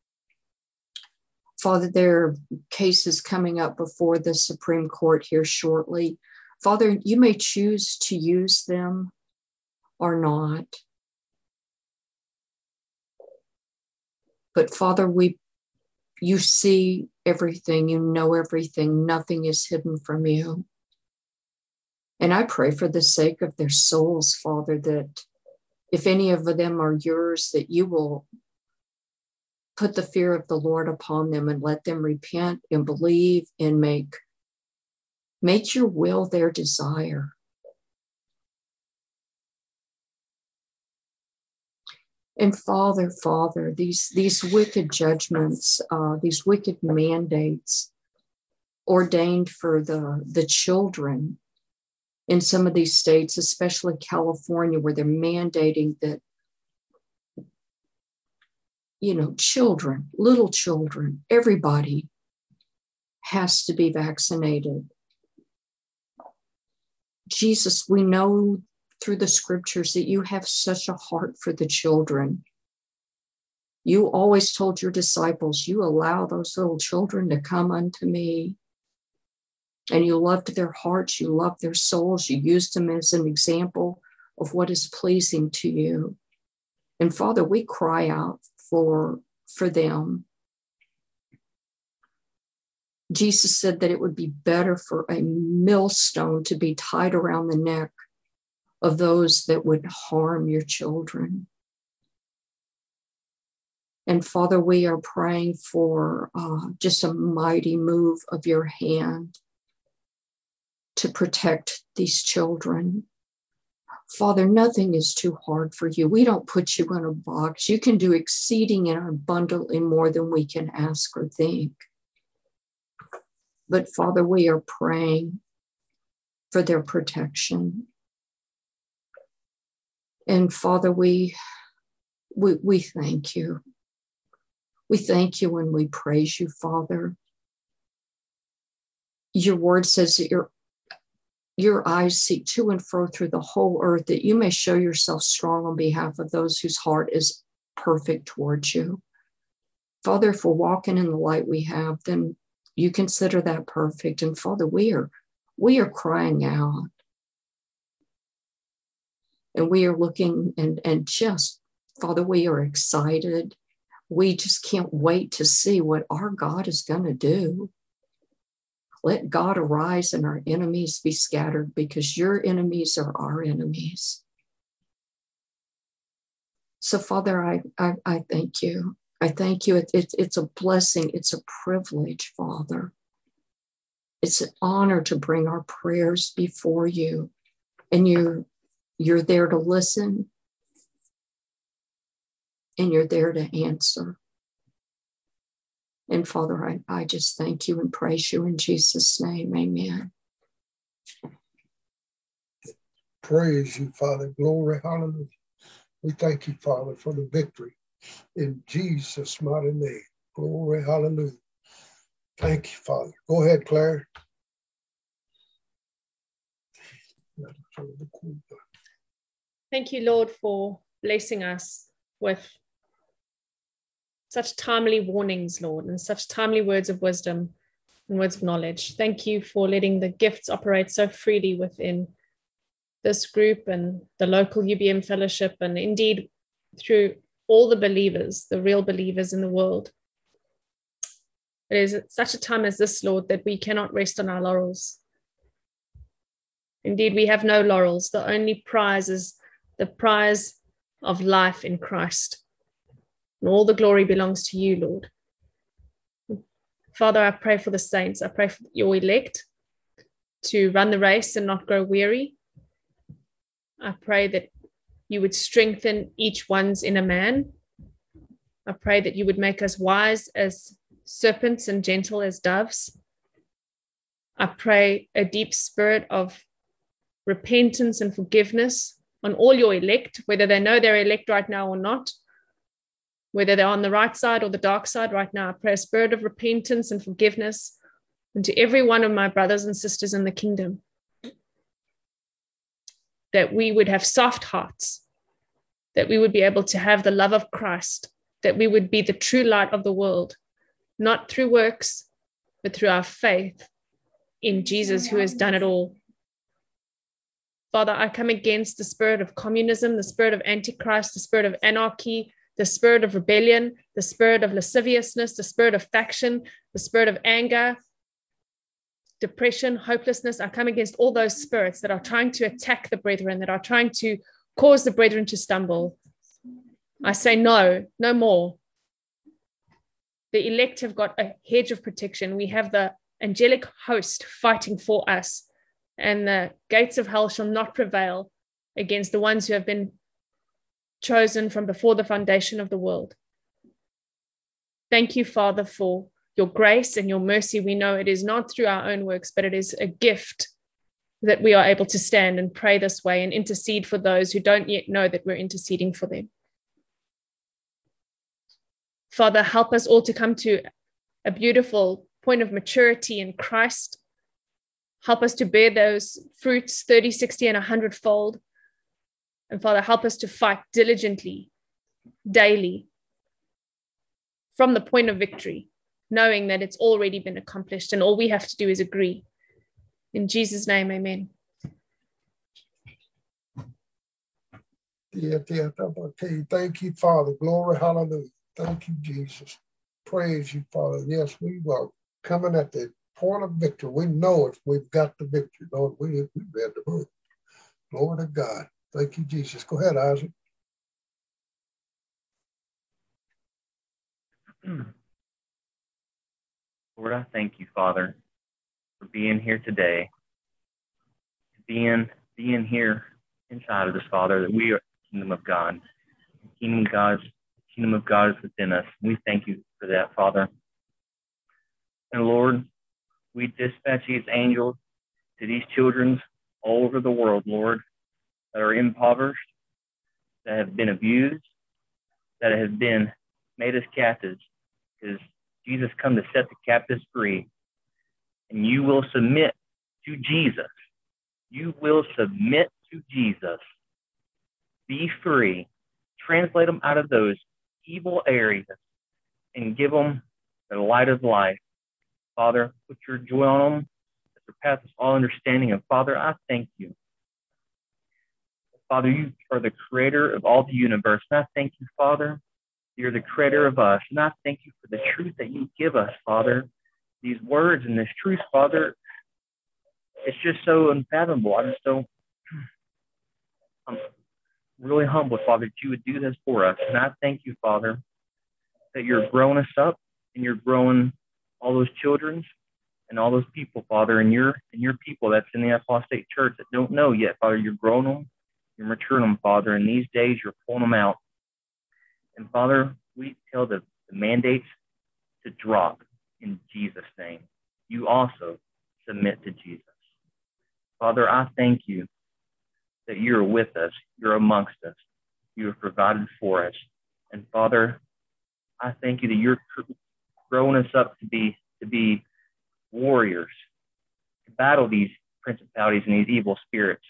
Father, there are cases coming up before the Supreme Court here shortly. Father, you may choose to use them or not. But Father, we, you see everything, you know everything, nothing is hidden from you. And I pray for the sake of their souls, Father, that if any of them are yours, that you will put the fear of the Lord upon them and let them repent and believe and make, make your will their desire. And Father, Father, these, these wicked judgments, uh, these wicked mandates ordained for the, the children in some of these states, especially California, where they're mandating that, you know, children, little children, everybody has to be vaccinated. Jesus, we know through the scriptures that you have such a heart for the children. You always told your disciples, you allow those little children to come unto me. And you loved their hearts, you loved their souls, you used them as an example of what is pleasing to you. And Father, we cry out for, for them. Jesus said that it would be better for a millstone to be tied around the neck of those that would harm your children. And Father, we are praying for uh, just a mighty move of your hand to protect these children. Father, nothing is too hard for you. We don't put you in a box. You can do exceeding and abundantly more than we can ask or think. But Father, we are praying for their protection. And Father, we, we, we thank you. We thank you and we praise you, Father. Your word says that your, your eyes see to and fro through the whole earth, that you may show yourself strong on behalf of those whose heart is perfect towards you. Father, if we're walking in the light we have, then you consider that perfect. And Father, we are, we are crying out. And we are looking and, and just, Father, we are excited. We just can't wait to see what our God is going to do. Let God arise and our enemies be scattered, because your enemies are our enemies. So, Father, I, I, I thank you. I thank you. It, it, it's a blessing. It's a privilege, Father. It's an honor to bring our prayers before you. And you're, you're there to listen. And you're there to answer. And Father, I, I just thank you and praise you in Jesus' name. Amen. Praise you, Father. Glory, hallelujah. We thank you, Father, for the victory in Jesus' mighty name. Glory, hallelujah. Thank you, Father. Go ahead, Claire. Thank you, Lord, for blessing us with such timely warnings, Lord, and such timely words of wisdom and words of knowledge. Thank you for letting the gifts operate so freely within this group and the local U B M fellowship, and indeed through all the believers, the real believers in the world. It is at such a time as this, Lord, that we cannot rest on our laurels. Indeed, we have no laurels. The only prize is the prize of life in Christ. And all the glory belongs to you, Lord. Father, I pray for the saints. I pray for your elect to run the race and not grow weary. I pray that you would strengthen each one's inner man. I pray that you would make us wise as serpents and gentle as doves. I pray a deep spirit of repentance and forgiveness on all your elect, whether they know they're elect right now or not. whether they're on the right side or the dark side right now. I pray a spirit of repentance and forgiveness into every one of my brothers and sisters in the kingdom, that we would have soft hearts, that we would be able to have the love of Christ, that we would be the true light of the world, not through works, but through our faith in Jesus, who has done it all. Father, I come against the spirit of communism, the spirit of antichrist, the spirit of anarchy, the spirit of rebellion, the spirit of lasciviousness, the spirit of faction, the spirit of anger, depression, hopelessness. I come against all those spirits that are trying to attack the brethren, that are trying to cause the brethren to stumble. I say no, no more. The elect have got a hedge of protection. We have the angelic host fighting for us, and the gates of hell shall not prevail against the ones who have been chosen from before the foundation of the world. Thank you, Father, for your grace and your mercy. We know it is not through our own works, but it is a gift that we are able to stand and pray this way and intercede for those who don't yet know that we're interceding for them. Father, help us all to come to a beautiful point of maturity in Christ. Help us to bear those fruits thirty, sixty, and one hundred fold. And Father, help us to fight diligently, daily, from the point of victory, knowing that it's already been accomplished and all we have to do is agree. In Jesus' name, amen. Yeah, yeah, okay. Thank you, Father. Glory, hallelujah. Thank you, Jesus. Praise you, Father. Yes, we are coming at the point of victory. We know it. We've got the victory, Lord. We, we read the book. Glory to God. Thank you, Jesus. Go ahead, Isaac. Lord, I thank you, Father, for being here today, being being here inside of us, Father, that we are the kingdom of God. The kingdom of God, the kingdom of God is within us. We thank you for that, Father. And Lord, we dispatch these angels to these children all over the world, Lord, that are impoverished, that have been abused, that have been made as captives, because Jesus come to set the captives free. And you will submit to Jesus. You will submit to Jesus. Be free. Translate them out of those evil areas and give them the light of life. Father, put your joy on them that surpasses all understanding. And Father, I thank you. Father, you are the creator of all the universe. And I thank you, Father. You're the creator of us. And I thank you for the truth that you give us, Father. These words and this truth, Father, it's just so unfathomable. I just don't, I'm really humbled, Father, that you would do this for us. And I thank you, Father, that you're growing us up and you're growing all those children and all those people, Father, and your and your people that's in the apostate church that don't know yet, Father. You're growing them, you're maturing them, Father, and these days you're pulling them out. And Father, we tell the, the mandates to drop in Jesus' name. You also submit to Jesus. Father, I thank you that you're with us, you're amongst us, you have provided for us. And Father, I thank you that you're growing us up to be to be warriors, to battle these principalities and these evil spirits.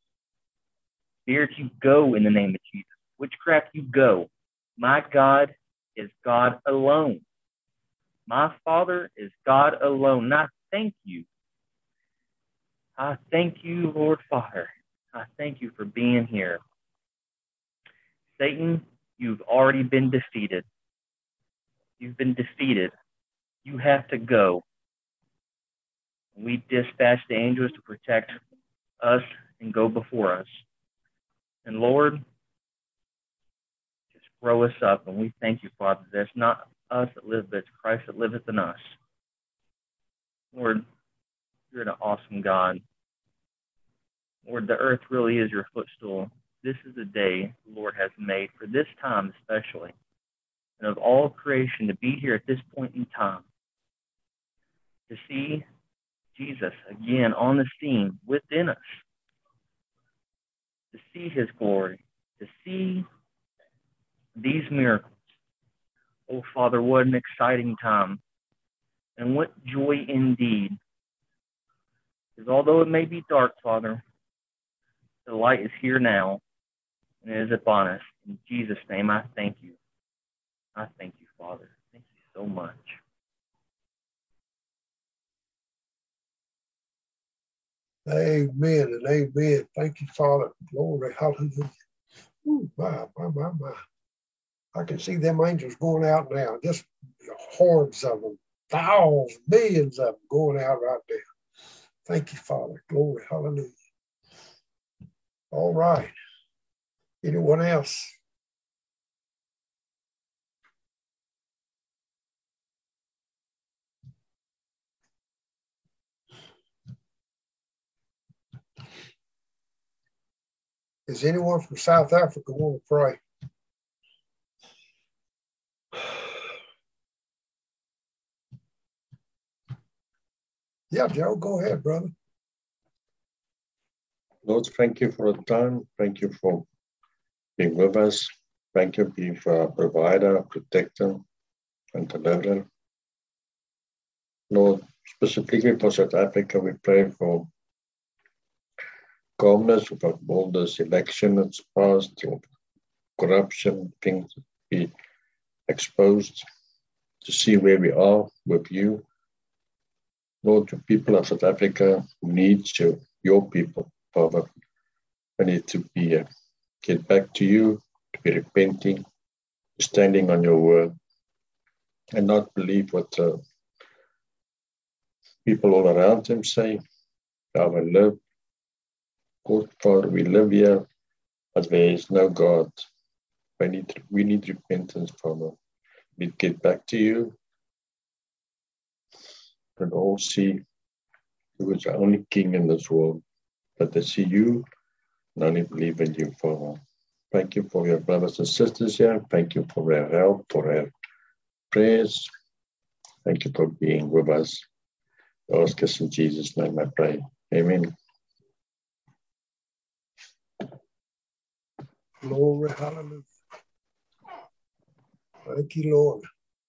Spirits, you go in the name of Jesus. Witchcraft, you go. My God is God alone. My Father is God alone. And I thank you. I thank you, Lord Father. I thank you for being here. Satan, you've already been defeated. You've been defeated. You have to go. We dispatch the angels to protect us and go before us. And Lord, just grow us up. And we thank you, Father, that it's not us that live, but it's Christ that liveth in us. Lord, you're an awesome God. Lord, the earth really is your footstool. This is the day the Lord has made, for this time especially, and of all creation to be here at this point in time, to see Jesus again on the scene within us, to see his glory, to see these miracles, Oh, Father, what an exciting time. And what joy indeed. Because although it may be dark, Father, the light is here now and it is upon us. In Jesus' name, I thank you. I thank you, Father. Thank you so much. Amen and amen. Thank you, Father. Glory, hallelujah. Ooh, my, my, my, my. I can see them angels going out now, just hordes of them, thousands, millions of them going out right there. Thank you, Father. Glory, hallelujah. All right. Anyone else? Does anyone from South Africa want to pray? Yeah, Joe, go ahead, brother. Lord, thank you for the time. Thank you for being with us. Thank you for being our provider, protector, and deliverer. Lord, specifically for South Africa, we pray for calmness about all this election that's passed, or corruption, things to be exposed, to see where we are with you. Lord, the people of South Africa need you, your people, Father. We need to be uh, get back to you, to be repenting, standing on your word, and not believe what uh, people all around them say. How I live. God, Father, we live here, but there is no God. We need, we need repentance, Father. We get back to you and all see who is the only king in this world. But they see you and only believe in you, Father. Thank you for your brothers and sisters here. Thank you for their help, for their prayers. Thank you for being with us. I ask us in Jesus' name, I pray. Amen. Glory, hallelujah. Thank you, Lord.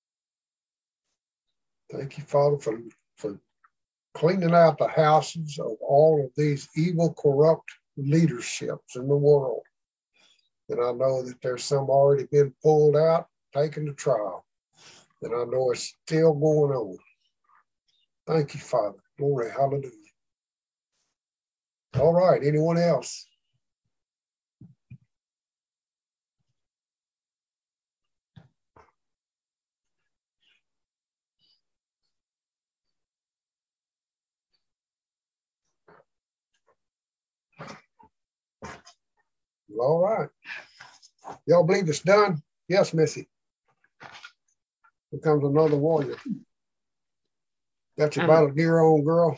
Thank you, Father, for, for cleaning out the houses of all of these evil, corrupt leaderships in the world. And I know that there's some already been pulled out, taken to trial. And I know it's still going on. Thank you, Father. Glory, hallelujah. All right, anyone else? All right. Y'all believe it's done? Yes, Missy. Here comes another warrior. Got your um, battle gear on, girl?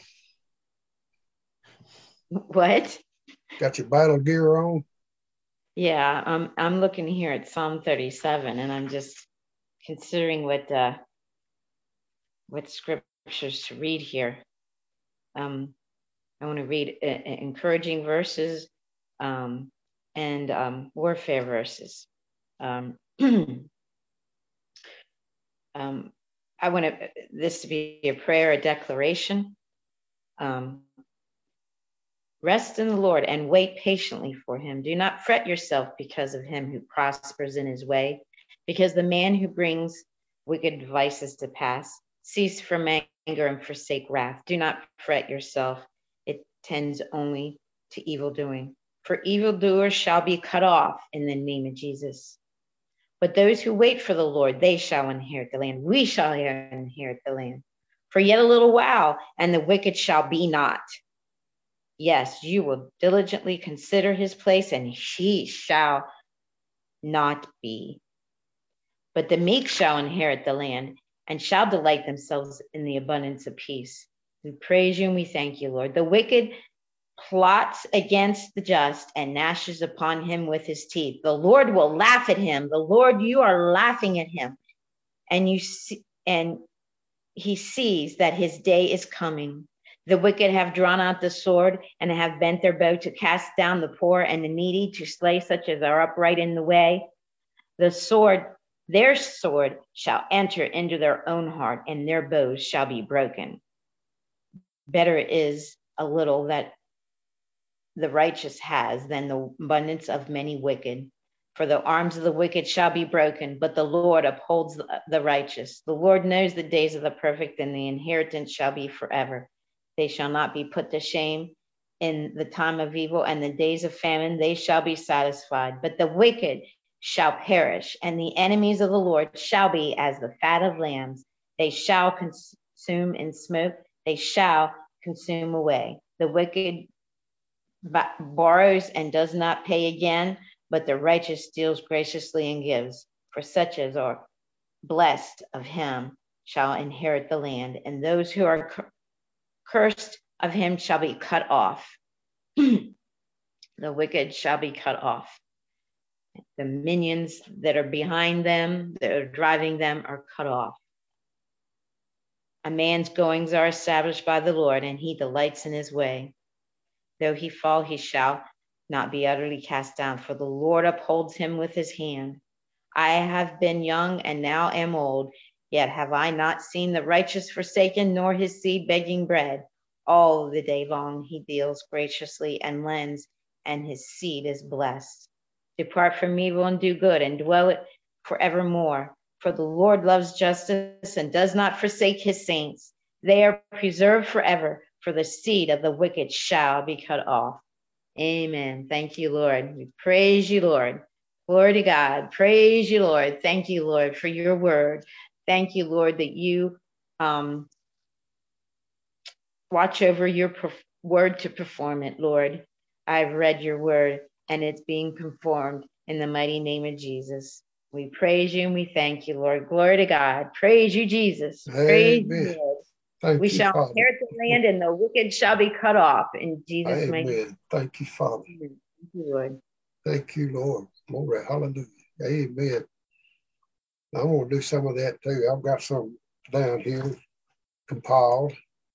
What? Got your battle gear on? Yeah, um, I'm looking here at Psalm thirty-seven, and I'm just considering what uh, what scriptures to read here. Um, I want to read uh, encouraging verses um, and um, warfare verses. Um, um, I want to, this to be a prayer, a declaration. Um, Rest in the Lord and wait patiently for him. Do not fret yourself because of him who prospers in his way, because the man who brings wicked devices to pass. Cease from anger and forsake wrath. Do not fret yourself. It tends only to evil doing. For evildoers shall be cut off in the name of Jesus. But those who wait for the Lord, they shall inherit the land. We shall inherit the land. For yet a little while, and the wicked shall be not. Yes, you will diligently consider his place, and he shall not be. But the meek shall inherit the land and shall delight themselves in the abundance of peace. We praise you and we thank you, Lord. The wicked plots against the just and gnashes upon him with his teeth. The Lord will laugh at him. The Lord, you are laughing at him. And you see, and he sees that his day is coming. The wicked have drawn out the sword and have bent their bow to cast down the poor and the needy, to slay such as are upright in the way. The sword Their sword shall enter into their own heart, and their bows shall be broken. Better is a little that the righteous has than the abundance of many wicked. For the arms of the wicked shall be broken, but the Lord upholds the, the righteous. The Lord knows the days of the perfect, and the inheritance shall be forever. They shall not be put to shame in the time of evil, and the days of famine they shall be satisfied. But the wicked shall perish, and the enemies of the Lord shall be as the fat of lambs. They shall consume in smoke, they shall consume away. The wicked borrows and does not pay again, but the righteous deals graciously and gives. For such as are blessed of him shall inherit the land, and those who are cur- cursed of him shall be cut off. The wicked shall be cut off. The minions that are behind them, that are driving them, are cut off. A man's goings are established by the Lord, and he delights in his way. Though he fall, he shall not be utterly cast down, for the Lord upholds him with his hand. I have been young and now am old, yet have I not seen the righteous forsaken, nor his seed begging bread. All the day long he deals graciously and lends, and his seed is blessed. Depart from evil and do good, and dwell it forevermore. For the Lord loves justice and does not forsake his saints. They are preserved forever, for the seed of the wicked shall be cut off. Amen. Thank you, Lord. We praise you, Lord. Glory to God. Praise you, Lord. Thank you, Lord, for your word. Thank you, Lord, that you um, watch over your perf- word to perform it, Lord. I've read your word, and it's being performed in the mighty name of Jesus. We praise you and we thank you, Lord. Glory to God. Praise you, Jesus. Praise Amen. you, Lord. Thank we you, shall Father. inherit the land, and the wicked shall be cut off. In Jesus' mighty name. Amen. Thank you, Father. Thank you, Lord. Thank you, Lord. Glory. Hallelujah. Amen. I'm going to do some of that too. I've got some down here compiled.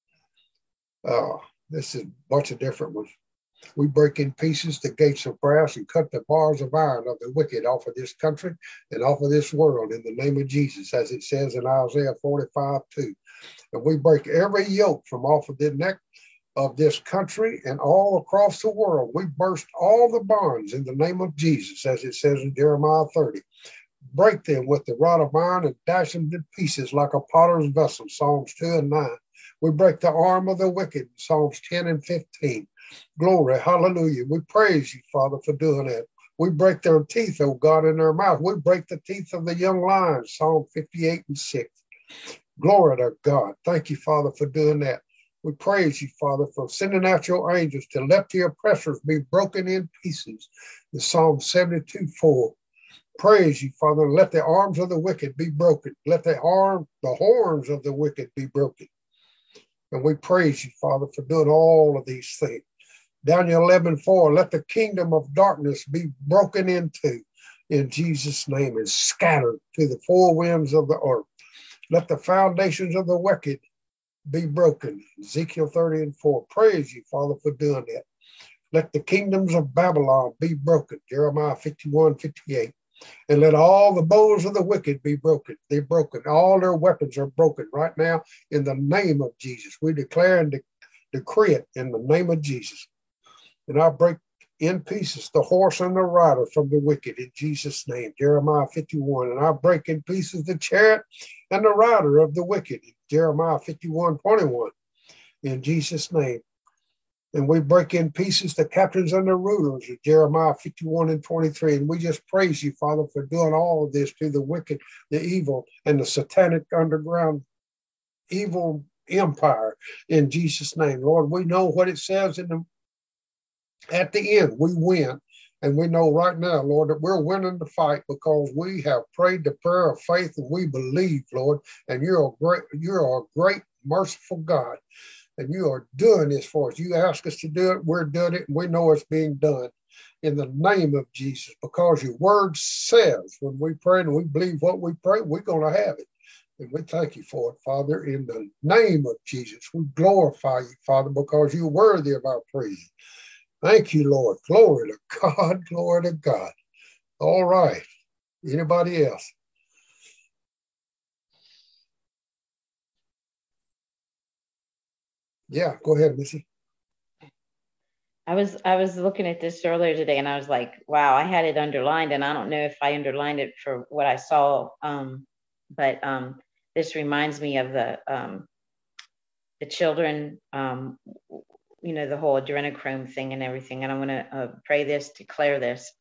Uh, this is a bunch of different ones. We break in pieces the gates of brass and cut the bars of iron of the wicked off of this country and off of this world in the name of Jesus, as it says in Isaiah forty-five two. And we break every yoke from off of the neck of this country and all across the world. We burst all the bonds in the name of Jesus, as it says in Jeremiah thirty. Break them with the rod of iron and dash them to pieces like a potter's vessel, Psalms two and nine. We break the arm of the wicked, Psalms ten and fifteen. Glory, hallelujah. We praise you, Father, for doing that. We break their teeth, oh God, in their mouth. We break the teeth of the young lions, Psalm fifty-eight and six. Glory to God. Thank you, Father, for doing that. We praise you, Father, for sending out your angels to let the oppressors be broken in pieces, in Psalm seventy-two four. Praise you, Father, and let the arms of the wicked be broken. Let the arm, the horns of the wicked be broken. And we praise you, Father, for doing all of these things. Daniel eleven four, let the kingdom of darkness be broken into in Jesus' name and scattered to the four winds of the earth. Let the foundations of the wicked be broken. Ezekiel thirty and four. Praise you, Father, for doing that. Let the kingdoms of Babylon be broken. Jeremiah fifty-one fifty-eight. And let all the bows of the wicked be broken. They're broken. All their weapons are broken right now in the name of Jesus. We declare and de- decree it in the name of Jesus. And I break in pieces the horse and the rider from the wicked in Jesus' name. Jeremiah fifty-one. And I break in pieces the chariot and the rider of the wicked. Jeremiah fifty-one twenty-one. In Jesus' name. And we break in pieces the captains and the rulers of Jeremiah fifty-one and twenty-three. And we just praise you, Father, for doing all of this to the wicked, the evil, and the satanic underground evil empire in Jesus' name. Lord, we know what it says in the at the end. We win. And we know right now, Lord, that we're winning the fight because we have prayed the prayer of faith and we believe, Lord, and you're a great, you're a great, merciful God. And you are doing this for us. You ask us to do it, we're doing it, and we know it's being done in the name of Jesus, because your word says when we pray and we believe what we pray, we're going to have it. And we thank you for it, Father, in the name of Jesus. We glorify you, Father, because you're worthy of our praise. Thank you, Lord. Glory to God. Glory to God. All right. Anybody else? Yeah, go ahead, Missy. I was I was looking at this earlier today, and I was like, wow, I had it underlined, and I don't know if I underlined it for what I saw, um, but um, this reminds me of the um, the children, um, you know, the whole adrenochrome thing and everything. And I'm going to uh, pray this, declare this.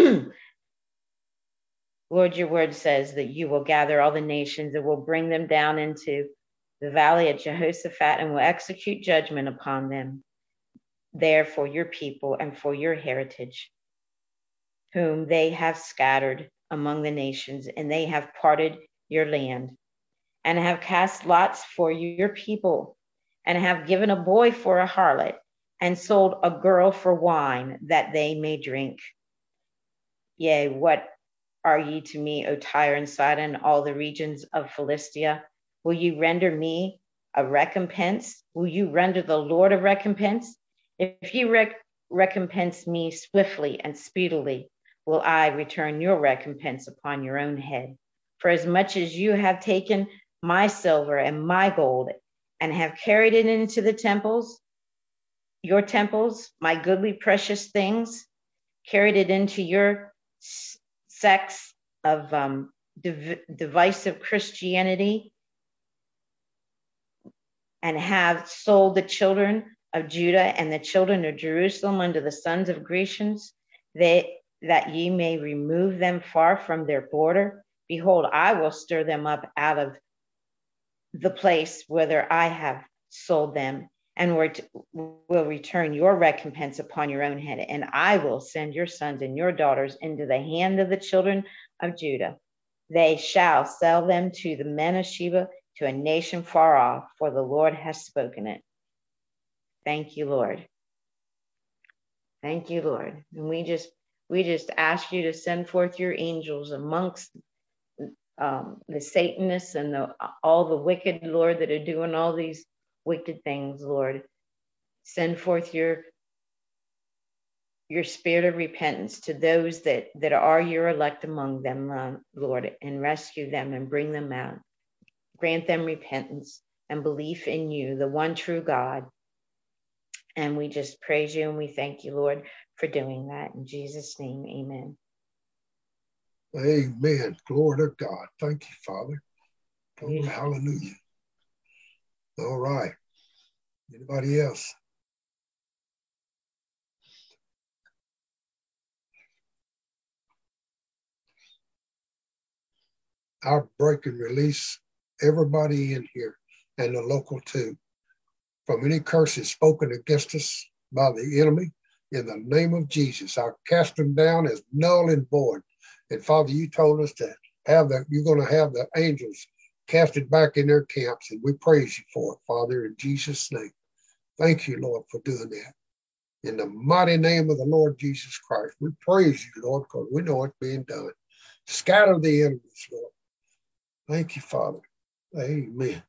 Lord, your word says that you will gather all the nations and will bring them down into the valley of Jehoshaphat and will execute judgment upon them there for your people and for your heritage, whom they have scattered among the nations, and they have parted your land and have cast lots for your people and have given a boy for a harlot and sold a girl for wine that they may drink. Yea, what are ye to me, O Tyre and Sidon, all the regions of Philistia? Will you render me a recompense? Will you render the Lord a recompense? If you rec- recompense me swiftly and speedily, will I return your recompense upon your own head. For as much as you have taken my silver and my gold and have carried it into the temples, your temples, my goodly precious things, carried it into your sects of um, div- divisive Christianity, and have sold the children of Judah and the children of Jerusalem unto the sons of Grecians, they, that ye may remove them far from their border. Behold, I will stir them up out of the place whither I have sold them, and will return your recompense upon your own head. And I will send your sons and your daughters into the hand of the children of Judah. They shall sell them to the men of Sheba, to a nation far off, for the Lord has spoken it. Thank you, Lord. Thank you, Lord. And we just we just ask you to send forth your angels amongst um, the Satanists and the, all the wicked, Lord, that are doing all these wicked things, Lord. Send forth your your spirit of repentance to those that, that are your elect among them, uh, Lord, and rescue them and bring them out. Grant them repentance and belief in you, the one true God. And we just praise you and we thank you, Lord, for doing that. In Jesus' name, amen. Amen. Glory to God. Thank you, Father. Glory, hallelujah. All right. Anybody else? I break and release everybody in here and the local too from any curses spoken against us by the enemy. In the name of Jesus, I cast them down as null and void. And Father, you told us to have that, you're going to have the angels casted back in their camps, and we praise you for it, Father, in Jesus' name. Thank you, Lord, for doing that. In the mighty name of the Lord Jesus Christ, we praise you, Lord, because we know it's being done. Scatter the enemies, Lord. Thank you, Father. Amen.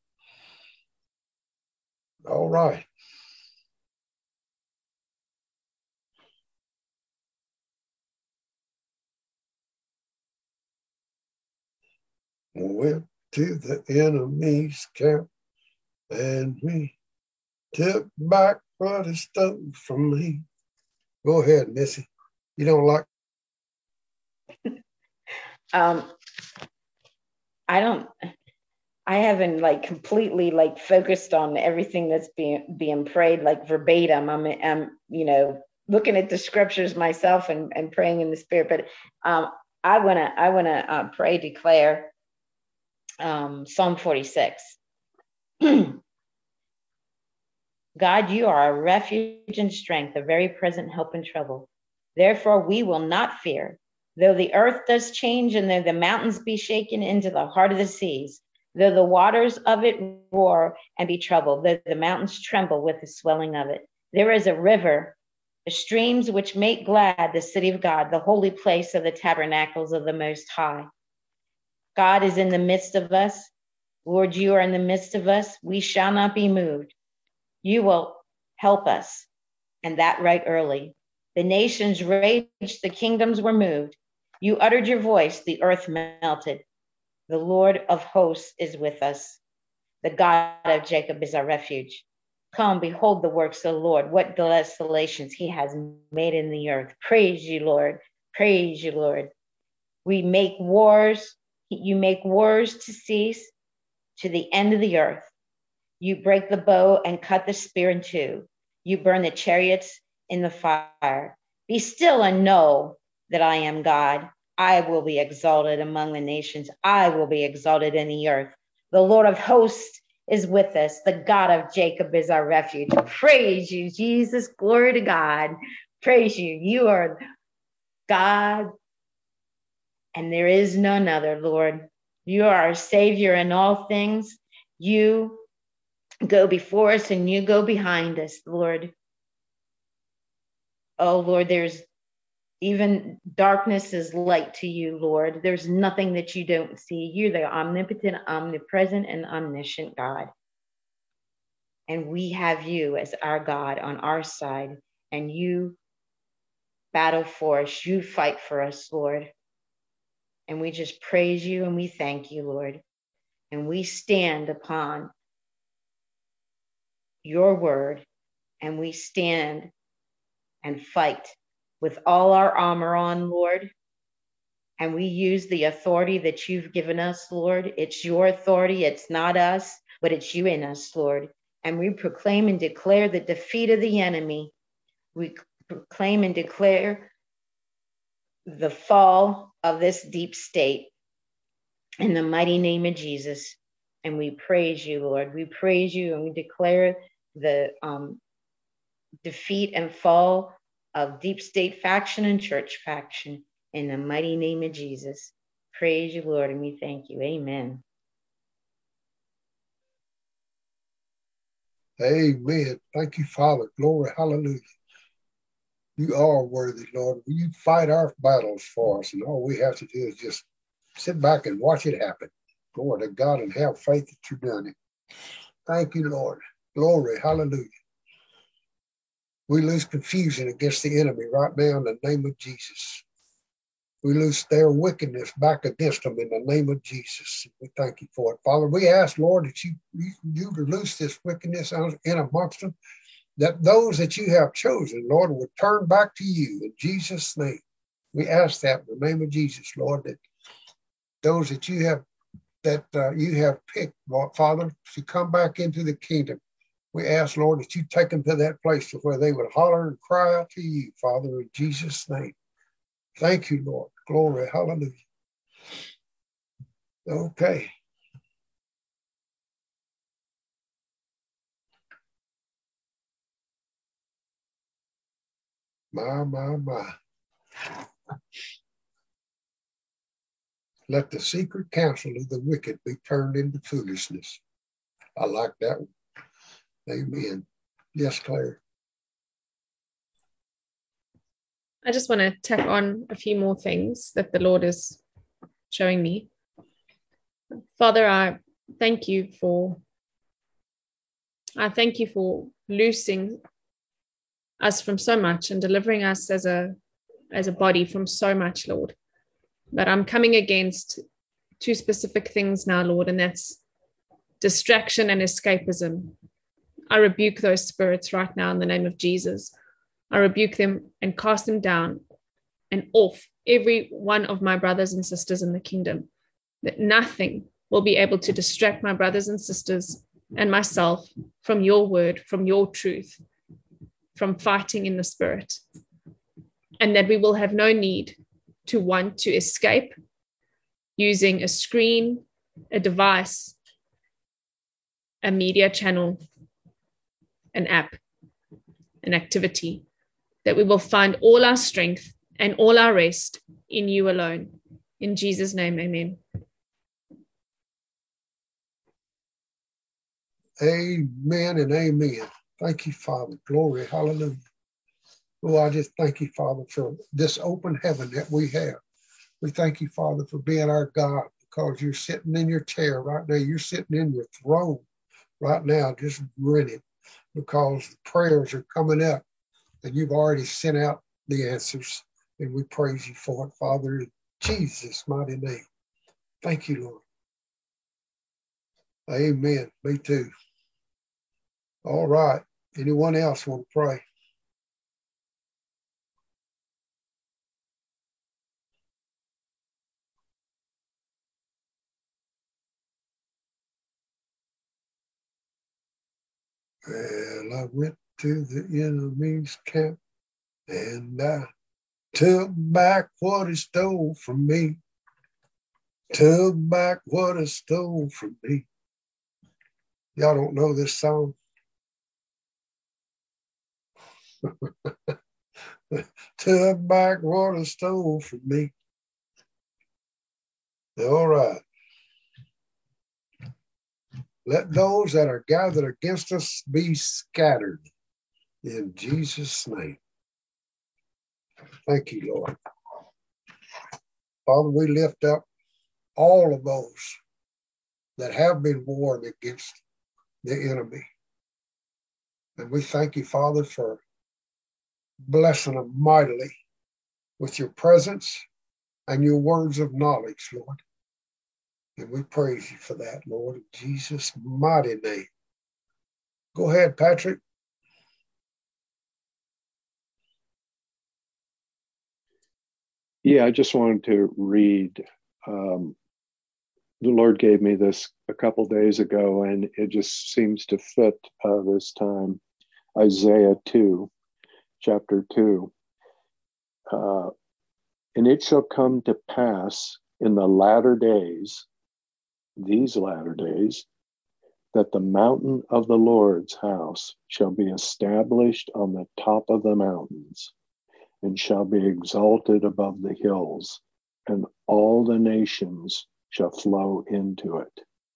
All right. Went to the enemy's camp, and we took back what is stolen from me. Go ahead, Missy. You don't like? um, I don't. I haven't like completely like focused on everything that's being being prayed like verbatim. I'm, I'm you know, looking at the scriptures myself and, and praying in the spirit. But um, I wanna I wanna uh, pray, declare um, Psalm forty-six. God, you are a refuge and strength, a very present help in trouble. Therefore, we will not fear, though the earth does change and though the mountains be shaken into the heart of the seas, though the waters of it roar and be troubled, though the mountains tremble with the swelling of it. There is a river, the streams which make glad the city of God, the holy place of the tabernacles of the Most High. God is in the midst of us. Lord, you are in the midst of us. We shall not be moved. You will help us, and that right early. The nations raged, the kingdoms were moved. You uttered your voice, the earth melted. The Lord of hosts is with us. The God of Jacob is our refuge. Come, behold the works of the Lord, what desolations he has made in the earth. Praise you, Lord. Praise you, Lord. We make wars. You make wars to cease to the end of the earth. You break the bow and cut the spear in two. You burn the chariots in the fire. Be still and know that I am God. I will be exalted among the nations. I will be exalted in the earth. The Lord of hosts is with us. The God of Jacob is our refuge. Praise you, Jesus. Glory to God. Praise you. You are God, and there is none other, Lord. You are our Savior in all things. You go before us and you go behind us, Lord. Oh, Lord, there's even darkness is light to you, Lord. There's nothing that you don't see. You're the omnipotent, omnipresent, and omniscient God. And we have you as our God on our side, and you battle for us. You fight for us, Lord. And we just praise you and we thank you, Lord. And we stand upon your word, and we stand and fight with all our armor on, Lord. And we use the authority that you've given us, Lord. It's your authority. It's not us, but it's you in us, Lord. And we proclaim and declare the defeat of the enemy. We proclaim and declare the fall of this deep state in the mighty name of Jesus. And we praise you, Lord. We praise you and we declare the um, defeat and fall of deep state faction and church faction in the mighty name of Jesus. Praise you, Lord, and we thank you. Amen. Amen. Thank you, Father. Glory, hallelujah. You are worthy, Lord. You fight our battles for us, and all we have to do is just sit back and watch it happen. Glory to God, and have faith that you're doing it. Thank you, Lord. Glory, hallelujah. We lose confusion against the enemy right now in the name of Jesus. We lose their wickedness back against them in the name of Jesus. We thank you for it. Father, we ask, Lord, that you, you, you loose this wickedness in amongst them, that those that you have chosen, Lord, would turn back to you in Jesus' name. We ask that in the name of Jesus, Lord, that those that you have that uh, you have picked, Lord, Father, to come back into the kingdom. We ask, Lord, that you take them to that place to where they would holler and cry out to you, Father, in Jesus' name. Thank you, Lord. Glory, hallelujah. Okay. My, my, my. Let the secret counsel of the wicked be turned into foolishness. I like that one. Amen. Yes, Claire. I just want to tack on a few more things that the Lord is showing me. Father, I thank you for, I thank you for loosing us from so much and delivering us as a, as a body from so much, Lord. But I'm coming against two specific things now, Lord, and that's distraction and escapism. I rebuke those spirits right now in the name of Jesus. I rebuke them and cast them down and off every one of my brothers and sisters in the kingdom, that nothing will be able to distract my brothers and sisters and myself from your word, from your truth, from fighting in the spirit, and that we will have no need to want to escape using a screen, a device, a media channel, an app, an activity, that we will find all our strength and all our rest in you alone. In Jesus' name, amen. Amen and amen. Thank you, Father. Glory, hallelujah. Oh, I just thank you, Father, for this open heaven that we have. We thank you, Father, for being our God, because you're sitting in your chair right now. You're sitting in your throne right now, just grinning, because prayers are coming up and you've already sent out the answers. And we praise you for it, Father, in Jesus' mighty name. Thank you, Lord. Amen. Me too. All right. Anyone else want to pray? Well, I went to the enemy's camp and I took back what he stole from me. Took back what he stole from me. Y'all don't know this song? Took back what he stole from me. All right. Let those that are gathered against us be scattered in Jesus' name. Thank you, Lord. Father, we lift up all of those that have been warned against the enemy. And we thank you, Father, for blessing them mightily with your presence and your words of knowledge, Lord. And we praise you for that, Lord, in Jesus' mighty name. Go ahead, Patrick. Yeah, I just wanted to read. Um, the Lord gave me this a couple days ago, and it just seems to fit uh, this time. Isaiah two, chapter two. Uh, and it shall come to pass in the latter days, these latter days, that the mountain of the Lord's house shall be established on the top of the mountains, and shall be exalted above the hills, and all the nations shall flow into it.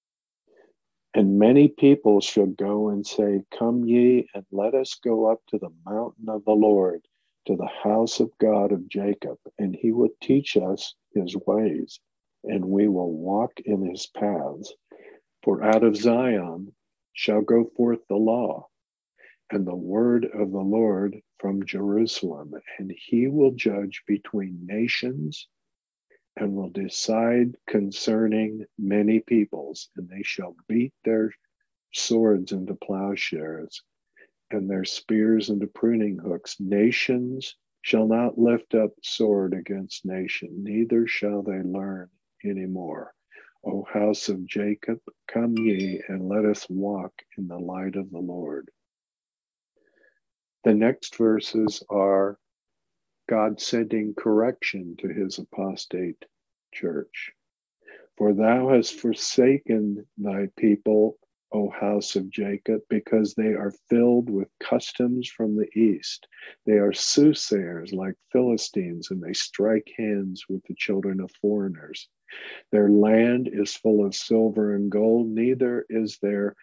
And many people shall go and say, Come ye, and let us go up to the mountain of the Lord, to the house of God of Jacob, and he will teach us his ways, and we will walk in his paths. For out of Zion shall go forth the law, and the word of the Lord from Jerusalem, and he will judge between nations and will decide concerning many peoples, and they shall beat their swords into plowshares and their spears into pruning hooks. Nations shall not lift up sword against nation, neither shall they learn any more. O house of Jacob, come ye, and let us walk in the light of the Lord. The next verses are God sending correction to his apostate church. For thou hast forsaken thy people, O house of Jacob, because they are filled with customs from the east. They are soothsayers like Philistines, and they strike hands with the children of foreigners. Their land is full of silver and gold, neither is there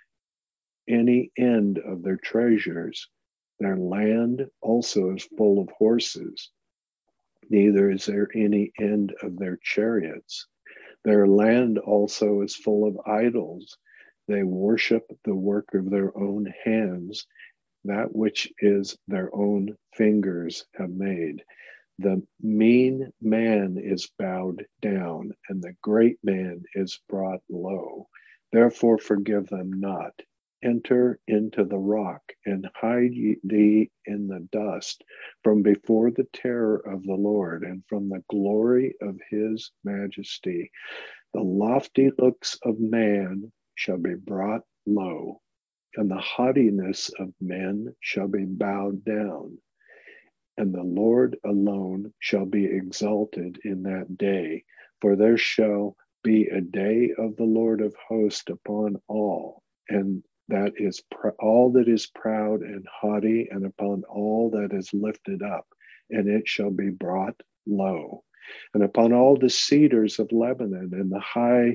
any end of their treasures. Their land also is full of horses, neither is there any end of their chariots. Their land also is full of idols. They worship the work of their own hands, that which is their own fingers have made. The mean man is bowed down, and the great man is brought low. Therefore forgive them not. Enter into the rock, and hide ye thee in the dust from before the terror of the Lord, and from the glory of his majesty. The lofty looks of man shall be brought low, and the haughtiness of men shall be bowed down. And the Lord alone shall be exalted in that day, for there shall be a day of the Lord of hosts upon all, and that is pr- all that is proud and haughty, and upon all that is lifted up, and it shall be brought low. And upon all the cedars of Lebanon, and the high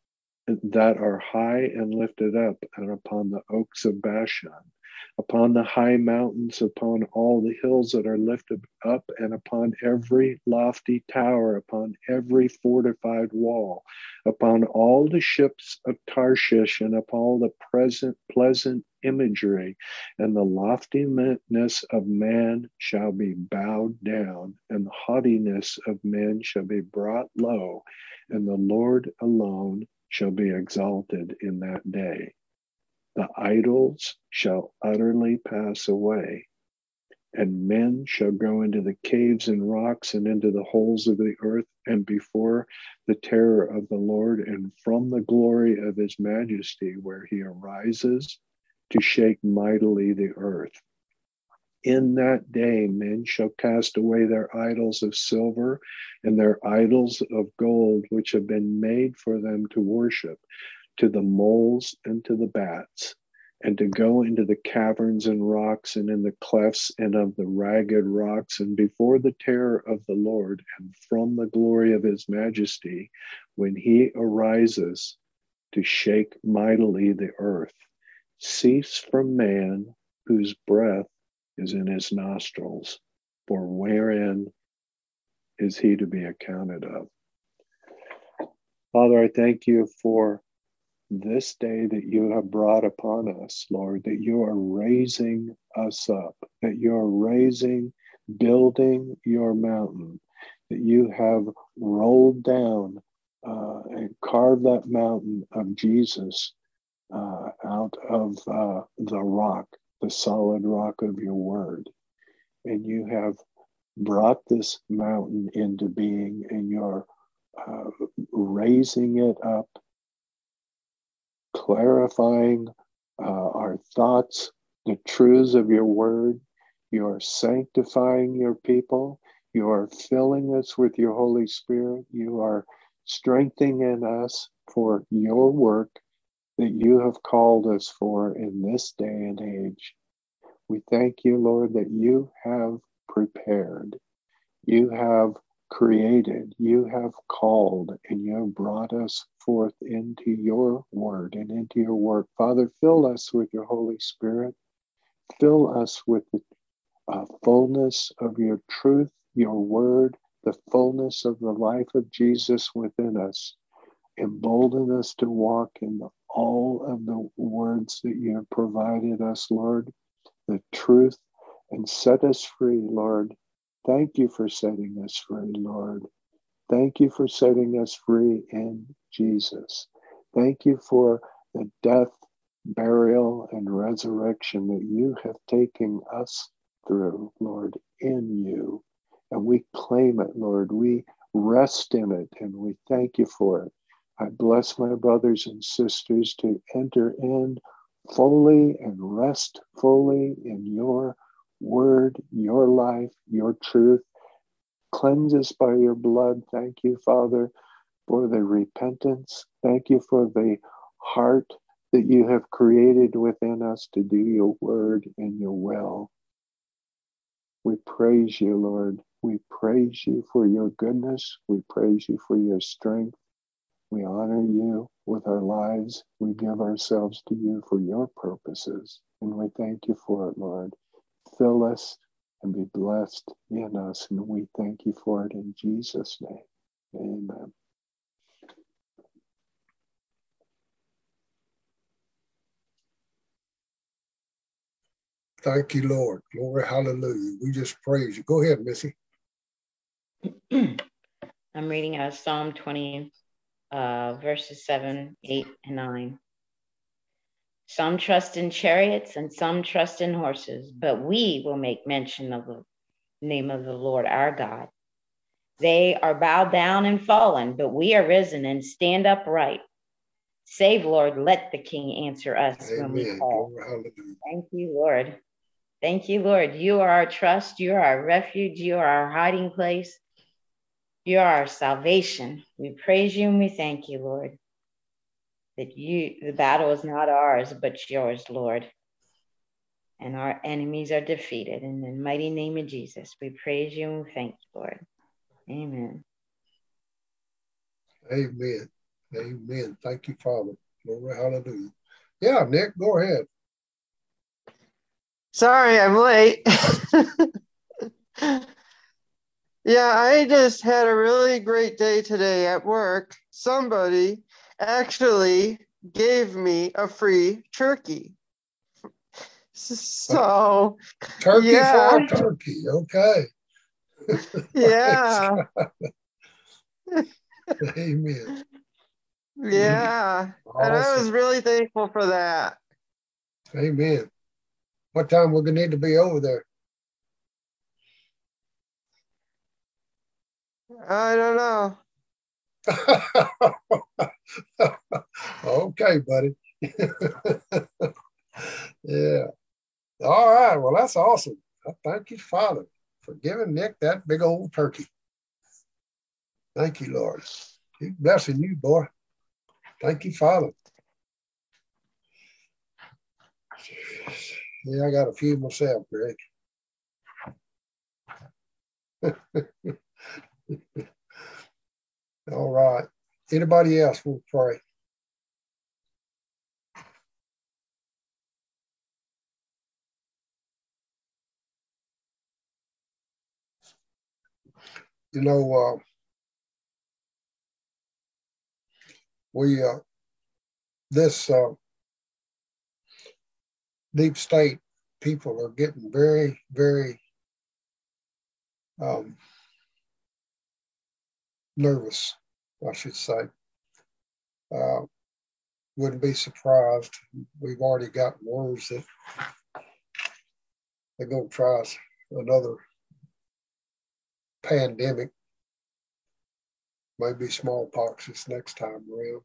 that are high and lifted up, and upon the oaks of Bashan, upon the high mountains, upon all the hills that are lifted up, and upon every lofty tower, upon every fortified wall, upon all the ships of Tarshish, and upon all the present pleasant imagery, and the loftiness of man shall be bowed down, and the haughtiness of men shall be brought low, and the Lord alone shall be exalted in that day. The idols shall utterly pass away, and men shall go into the caves and rocks and into the holes of the earth, and before the terror of the Lord and from the glory of his majesty, where he arises to shake mightily the earth. In that day, men shall cast away their idols of silver and their idols of gold, which have been made for them to worship, to the moles and to the bats, and to go into the caverns and rocks and in the clefts and of the ragged rocks, and before the terror of the Lord and from the glory of his majesty, when he arises to shake mightily the earth. Cease from man whose breath is in his nostrils, for wherein is he to be accounted of? Father, I thank you for this day that you have brought upon us, Lord, that you are raising us up, that you are raising, building your mountain, that you have rolled down uh, and carved that mountain of Jesus uh, out of uh, the rock, the solid rock of your word. And you have brought this mountain into being, and you're uh, raising it up, clarifying uh, our thoughts, the truths of your word. You are sanctifying your people. You are filling us with your Holy Spirit. You are strengthening in us for your work that you have called us for in this day and age. We thank you, Lord, that you have prepared, you have created, you have called, and you have brought us forth into your word and into your work. Father, fill us with your Holy Spirit. Fill us with the uh, fullness of your truth, your word, the fullness of the life of Jesus within us. Embolden us to walk in the, all of the words that you have provided us, Lord, the truth, and set us free, Lord. Thank you for setting us free, Lord. Thank you for setting us free in Jesus. Thank you for the death, burial, and resurrection that you have taken us through, Lord, in you. And we claim it, Lord. We rest in it, and we thank you for it. I bless my brothers and sisters to enter in fully and rest fully in your word, your life, your truth. Cleanse us by your blood. Thank you, Father, for the repentance. Thank you for the heart that you have created within us to do your word and your will. We praise you, Lord. We praise you for your goodness. We praise you for your strength. We honor you with our lives. We give ourselves to you for your purposes. And we thank you for it, Lord. Fill us and be blessed in us. And we thank you for it in Jesus' name. Amen. Thank you, Lord. Glory, hallelujah. We just praise you. Go ahead, Missy. I'm reading out of Psalm twenty, uh, verses seven, eight, and nine. Some trust in chariots and some trust in horses, but we will make mention of the name of the Lord our God. They are bowed down and fallen, but we are risen and stand upright. Save, Lord, let the King answer us. Amen. When we call. Thank you, Lord. Thank you, Lord. You are our trust. You are our refuge. You are our hiding place. You are our salvation. We praise you and we thank you, Lord, that you, the battle is not ours, but yours, Lord. And our enemies are defeated. In the mighty name of Jesus, we praise you and we thank you, Lord. Amen. Amen. Amen. Thank you, Father. Glory, hallelujah. Yeah, Nick, go ahead. Sorry, I'm late. Yeah, I just had a really great day today at work. Somebody actually gave me a free turkey. So, turkey yeah. for a turkey. Okay. Yeah. Amen. Yeah. Awesome. And I was really thankful for that. Amen. What time we're going to need to be over there? I don't know. Okay, buddy. Yeah. All right. Well, that's awesome. I thank you, Father, for giving Nick that big old turkey. Thank you, Lord. He's blessing you, boy. Thank you, Father. Yeah, I got a few myself, Greg. All right. Anybody else will pray? You know, uh, we, uh, this uh, deep state people are getting very, very um, nervous, I should say. Uh, wouldn't be surprised. We've already got words that they're going to try another pandemic, maybe smallpox this next time around.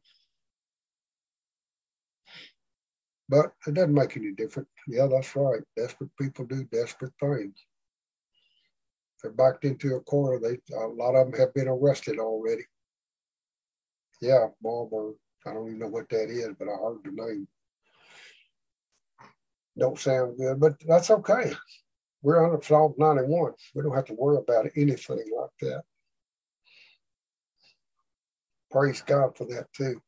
But it doesn't make any difference. Yeah, that's right. Desperate people do desperate things. They're backed into a corner. They a lot of them have been arrested already. Yeah, Marlboro. I don't even know what that is, but I heard the name. Don't sound good, but that's okay. We're under Psalm ninety-one. We don't have to worry about anything like that. Praise God for that too.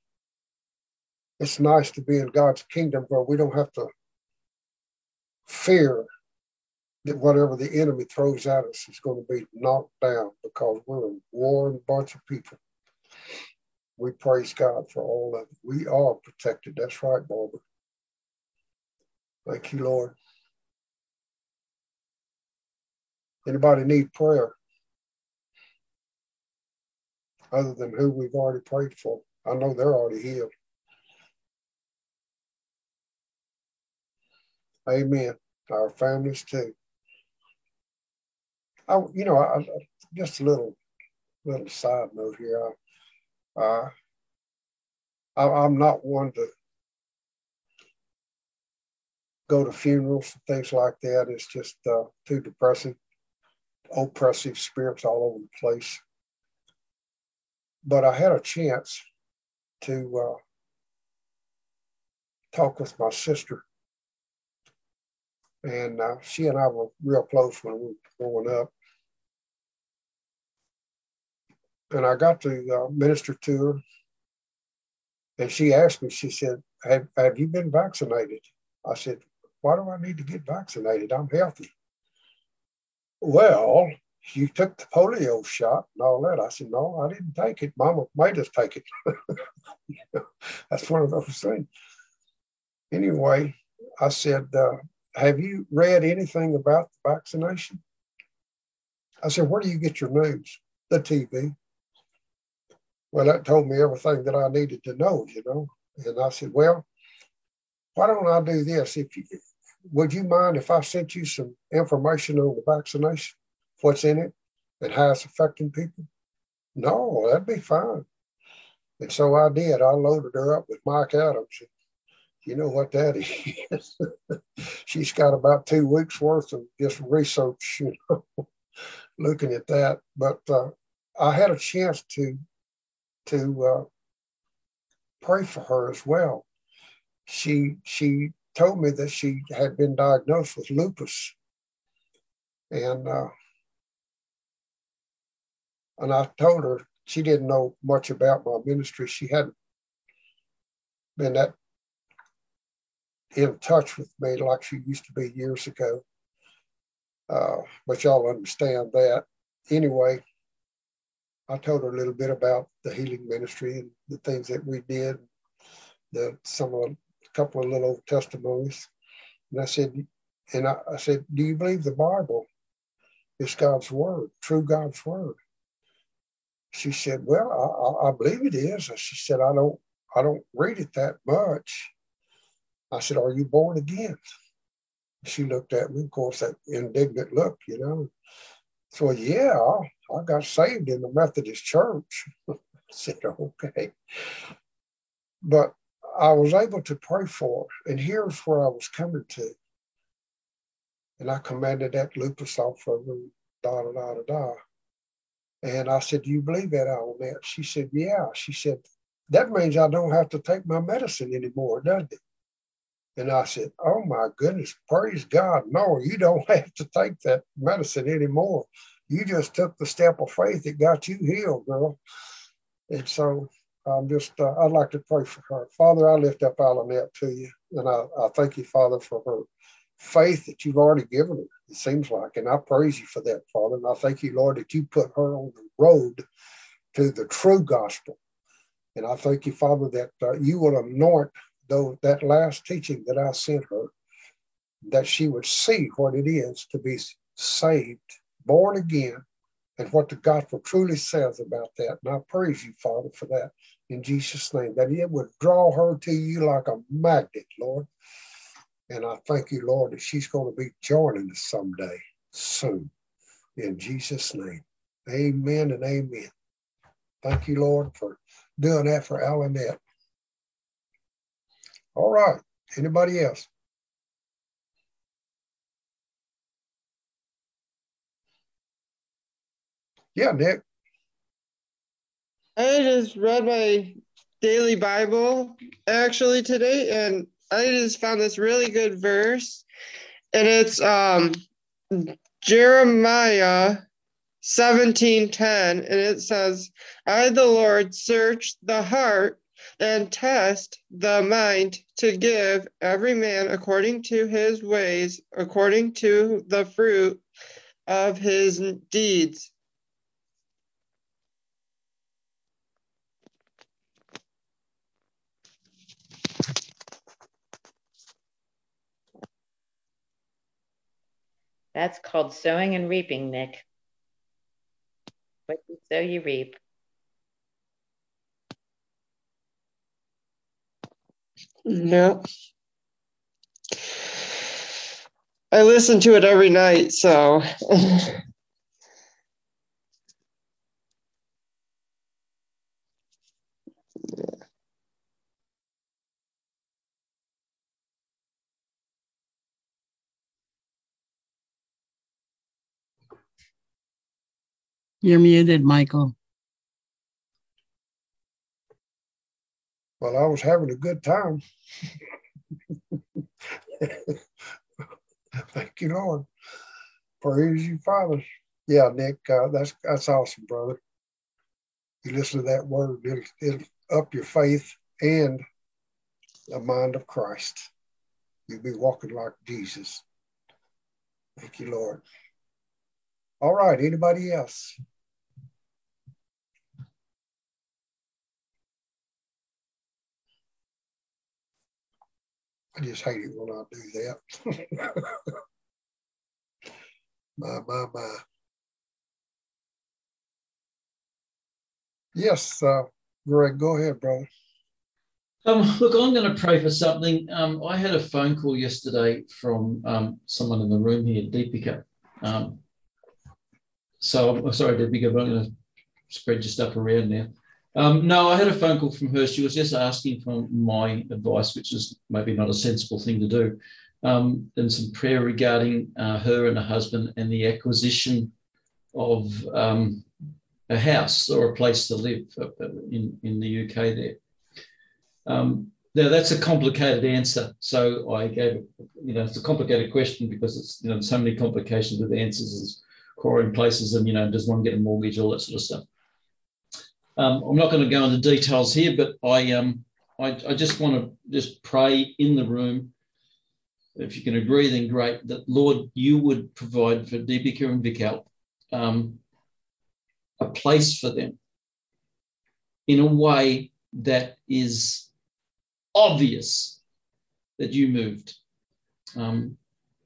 It's nice to be in God's kingdom where we don't have to fear that whatever the enemy throws at us is going to be knocked down, because we're a warring bunch of people. We praise God for all of it. We are protected. That's right, Barbara. Thank you, Lord. Anybody need prayer other than who we've already prayed for? I know they're already healed. Amen. Our families too. I, you know, I, just a little, little side note here. I, uh, I, I'm not one to go to funerals and things like that. It's just uh, too depressing. Oppressive spirits all over the place. But I had a chance to uh, talk with my sister. And uh, she and I were real close when we were growing up. And I got to uh, minister to her. And she asked me, she said, have, have you been vaccinated? I said, why do I need to get vaccinated? I'm healthy. Well, you took the polio shot and all that. I said, no, I didn't take it. Mama made us take it. You know, that's one of those things. Anyway, I said, uh, have you read anything about the vaccination? I said, where do you get your news? The T V. Well, that told me everything that I needed to know, you know. And I said, well, why don't I do this? If you, would you mind if I sent you some information on the vaccination, what's in it, and how it's affecting people? No, that'd be fine. And so I did. I loaded her up with Mike Adams. You know what that is. She's got about two weeks worth of just research, you know, looking at that. But uh, I had a chance to, to uh, pray for her as well. She, she told me that she had been diagnosed with lupus. And, uh, and I told her she didn't know much about my ministry. She hadn't been that in touch with me like she used to be years ago. Uh, but y'all understand that. Anyway, I told her a little bit about the healing ministry and the things that we did, the, some of, a couple of little testimonies. And I said, and I, I said, do you believe the Bible is God's word, true God's word? She said, well, I, I believe it is. She said, I don't, I don't read it that much. I said, are you born again? She looked at me, of course, that indignant look, you know. So, yeah, I got saved in the Methodist church. I said, okay. But I was able to pray for her, and here's where I was coming to. And I commanded that lupus off of her, da, da, da, da, da. And I said, do you believe that, Alanette? She said, yeah. She said, that means I don't have to take my medicine anymore, doesn't it? And I said, oh my goodness, praise God. No, you don't have to take that medicine anymore. You just took the step of faith that got you healed, girl. And so I'm just, uh, I'd like to pray for her. Father, I lift up Alanette to you. And I, I thank you, Father, for her faith that you've already given her, it seems like. And I praise you for that, Father. And I thank you, Lord, that you put her on the road to the true gospel. And I thank you, Father, that uh, you will anoint though that last teaching that I sent her, that she would see what it is to be saved, born again, and what the gospel truly says about that. And I praise you, Father, for that in Jesus' name, that it would draw her to you like a magnet, Lord. And I thank you, Lord, that she's going to be joining us someday, soon, in Jesus' name. Amen and amen. Thank you, Lord, for doing that for Alanette. All right. Anybody else? Yeah, Nick. I just read my daily Bible actually today, and I just found this really good verse. And it's um Jeremiah seventeen ten, and it says, I, the Lord, search the heart and test the mind to give every man according to his ways, according to the fruit of his deeds. That's called sowing and reaping, Nick. What you sow, you reap. No. I listen to it every night, so. You're muted, Michael. Well, I was having a good time. Thank you, Lord. Praise you, Father. Yeah, Nick, uh, that's that's awesome, brother. You listen to that word, it'll, it'll up your faith and the mind of Christ. You'll be walking like Jesus. Thank you, Lord. All right, anybody else? I just hate it when I do that. my, my, my. Yes, uh, Greg, go ahead, brother. Um, look, I'm going to pray for something. Um, I had a phone call yesterday from um, someone in the room here, Deepika. Um, so I'm sorry, Deepika, but I'm going to spread your stuff around now. Um, no, I had a phone call from her. She was just asking for my advice, which is maybe not a sensible thing to do, um, and some prayer regarding uh, her and her husband and the acquisition of um, a house or a place to live in, in the U K there. Um, now, that's a complicated answer. So I gave, you know, it's a complicated question because it's, you know, so many complications with answers, as quarrying places and, you know, does one get a mortgage, all that sort of stuff. Um, I'm not going to go into details here, but I, um, I, I just want to just pray in the room. If you can agree, then great, that Lord, you would provide for Deepika and Vikal um, a place for them in a way that is obvious that you moved. Um,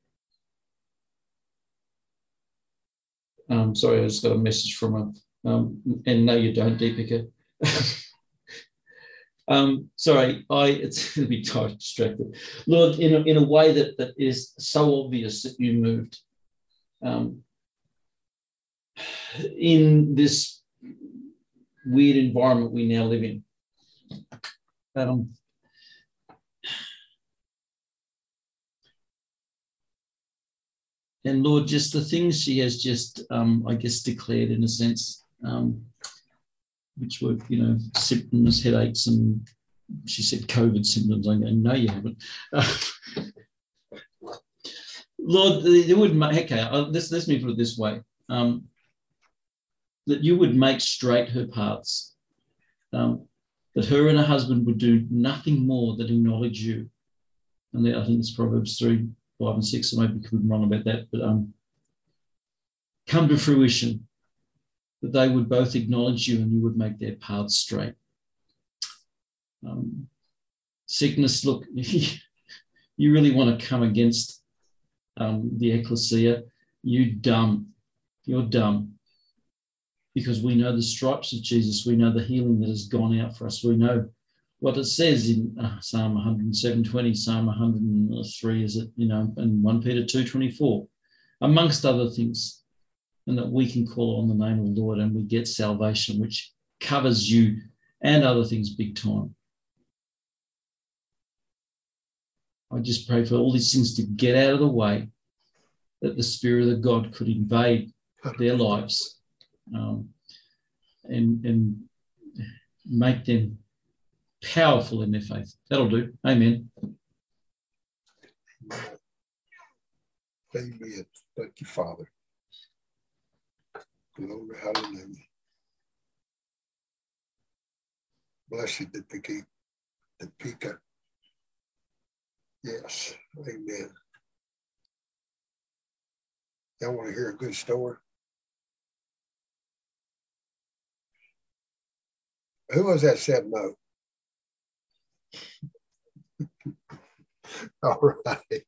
um, sorry, I just got a message from a, um, and no, you don't, Deepika. Um, sorry, I it's going to be distracted. Lord, in a, in a way that, that is so obvious that you moved um, in this weird environment we now live in. Um, and Lord, just the things she has just, um, I guess, declared in a sense, um, which were, you know, symptoms, headaches, and she said COVID symptoms. I go, no, you haven't. Uh, Lord, it would make, okay, let's, let me put it this way, um, that you would make straight her paths, um, that her and her husband would do nothing more than acknowledge you. And I think it's Proverbs three, five and six, so maybe we could be wrong about that, but um, come to fruition, that they would both acknowledge you and you would make their paths straight. Um, sickness, look, you really want to come against um, the ecclesia, you dumb, you're dumb. Because we know the stripes of Jesus, we know the healing that has gone out for us. We know what it says in uh, Psalm one hundred seven twenty, Psalm one hundred three, is it, you know, and First Peter two twenty-four, amongst other things, and that we can call on the name of the Lord and we get salvation, which covers you and other things big time. I just pray for all these things to get out of the way, that the Spirit of God could invade their lives. Um, and, and make them powerful in their faith. That'll do. Amen. Amen. Thank you, Father. Glory, hallelujah. Blessed the Pika. The Pika. Yes. Amen. Y'all want to hear a good story? Who was that said no? All right.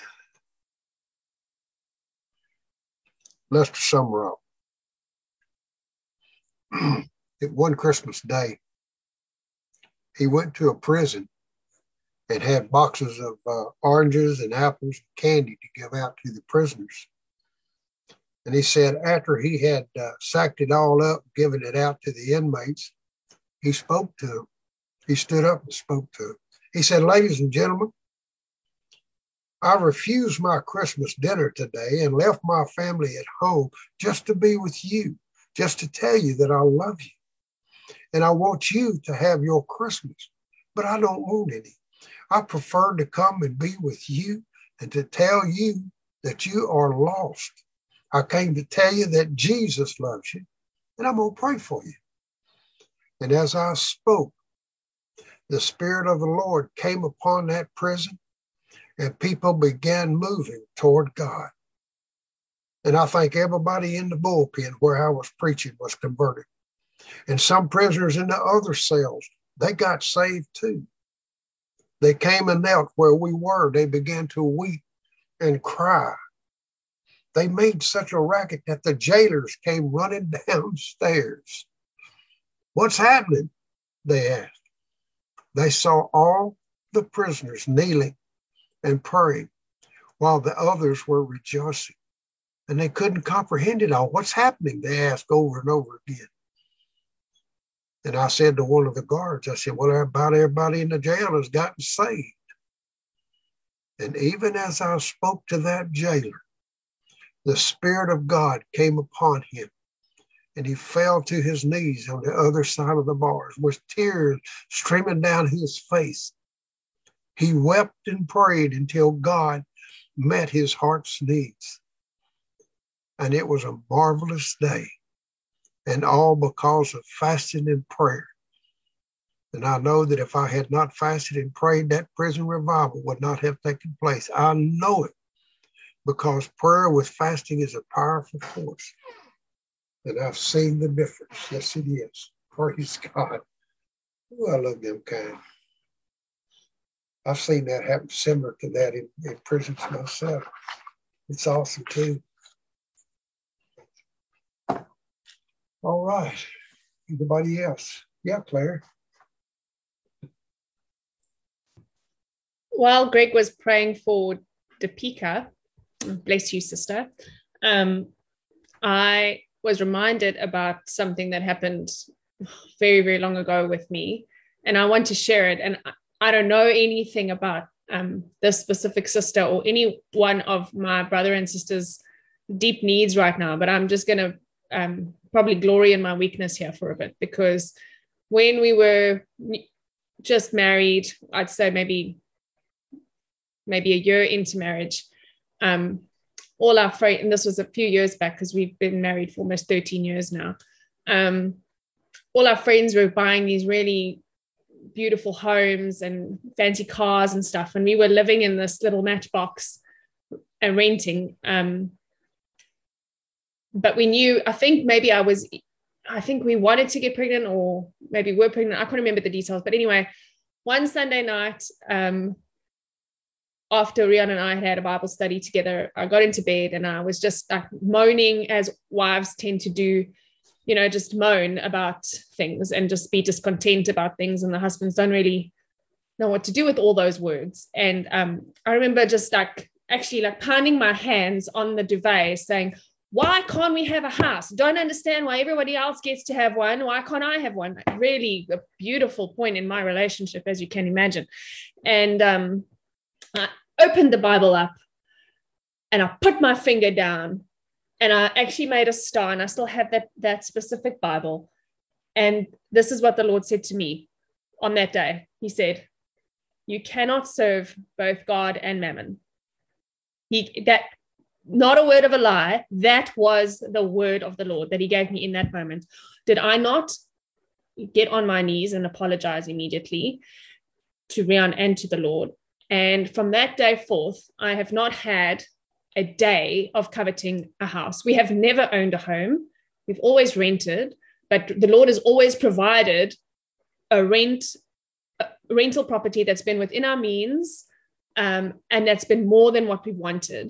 Lester Summerall. One Christmas day, he went to a prison and had boxes of uh, oranges and apples and candy to give out to the prisoners. And he said after he had uh, sacked it all up, given it out to the inmates, he spoke to them. He stood up and spoke to them. He said, ladies and gentlemen, I refused my Christmas dinner today and left my family at home just to be with you, just to tell you that I love you. And I want you to have your Christmas, but I don't want any. I prefer to come and be with you and to tell you that you are lost. I came to tell you that Jesus loves you, and I'm going to pray for you. And as I spoke, the Spirit of the Lord came upon that prison, and people began moving toward God. And I think everybody in the bullpen where I was preaching was converted. And some prisoners in the other cells, they got saved too. They came and knelt where we were. They began to weep and cry. They made such a racket that the jailers came running downstairs. What's happening? They asked. They saw all the prisoners kneeling and praying while the others were rejoicing. And they couldn't comprehend it all. What's happening? They asked over and over again. And I said to one of the guards, I said, well, about everybody in the jail has gotten saved. And even as I spoke to that jailer, the Spirit of God came upon him. And he fell to his knees on the other side of the bars with tears streaming down his face. He wept and prayed until God met his heart's needs. And it was a marvelous day. And all because of fasting and prayer. And I know that if I had not fasted and prayed, that prison revival would not have taken place. I know it because prayer with fasting is a powerful force. And I've seen the difference. Yes, it is. Praise God. Ooh, I love them kind. I've seen that happen similar to that in, in prisons myself. It's awesome too. All right. Anybody else? Yeah, Claire. while Greg was praying for Deepika, bless you, sister, um, I was reminded about something that happened very, very long ago with me, and I want to share it. And I don't know anything about um, this specific sister or any one of my brother and sisters' deep needs right now, but I'm just going to um, probably glory in my weakness here for a bit, because when we were just married, I'd say maybe maybe a year into marriage, um, all our friends, and this was a few years back because we've been married for almost thirteen years now, um, all our friends were buying these really beautiful homes and fancy cars and stuff, and we were living in this little matchbox and renting. Um, but we knew, I think maybe I was, I think we wanted to get pregnant, or maybe we're pregnant. I can't remember the details. But anyway, one Sunday night, um, after Rian and I had had a Bible study together, I got into bed and I was just like moaning, as wives tend to do, you know, just moan about things and just be discontent about things. And the husbands don't really know what to do with all those words. And um, I remember just like actually like pounding my hands on the duvet saying, why can't we have a house? Don't understand why everybody else gets to have one. Why can't I have one? Really a beautiful point in my relationship, as you can imagine. And um, I opened the Bible up and I put my finger down and I actually made a star, and I still have that, that specific Bible. And this is what the Lord said to me on that day. He said, you cannot serve both God and mammon. He, that, not a word of a lie, that was the word of the Lord that he gave me in that moment. Did I not get on my knees and apologize immediately to Rian and to the Lord? And from that day forth, I have not had a day of coveting a house. We have never owned a home. We've always rented, but the Lord has always provided a rent, a rental property that's been within our means, um, and that's been more than what we wanted.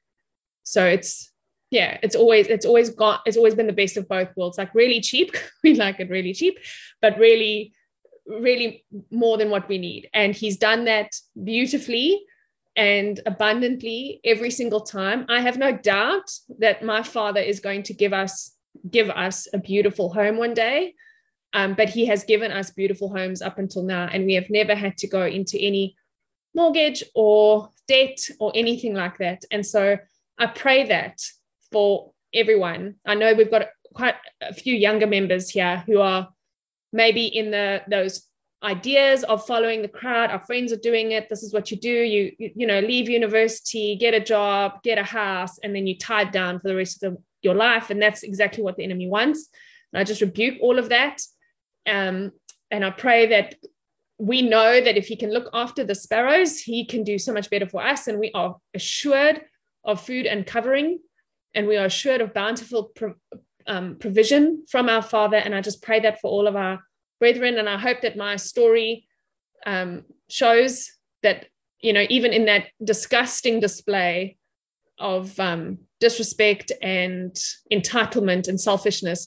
So it's, yeah, it's always, it's always got, it's always been the best of both worlds, like really cheap. We like it really cheap, but really, really more than what we need. And he's done that beautifully and abundantly every single time. I have no doubt that my Father is going to give us, give us a beautiful home one day. Um, but he has given us beautiful homes up until now, and we have never had to go into any mortgage or debt or anything like that. And so I pray that for everyone. I know we've got quite a few younger members here who are maybe in the those ideas of following the crowd. Our friends are doing it. This is what you do. You, you, you know, leave university, get a job, get a house, and then you tied down for the rest of the, your life. And that's exactly what the enemy wants. And I just rebuke all of that. Um, and I pray that we know that if he can look after the sparrows, he can do so much better for us. And we are assured of food and covering, and we are assured of bountiful pro, um, provision from our Father. And I just pray that for all of our brethren. And I hope that my story um, shows that, you know, even in that disgusting display of um, disrespect and entitlement and selfishness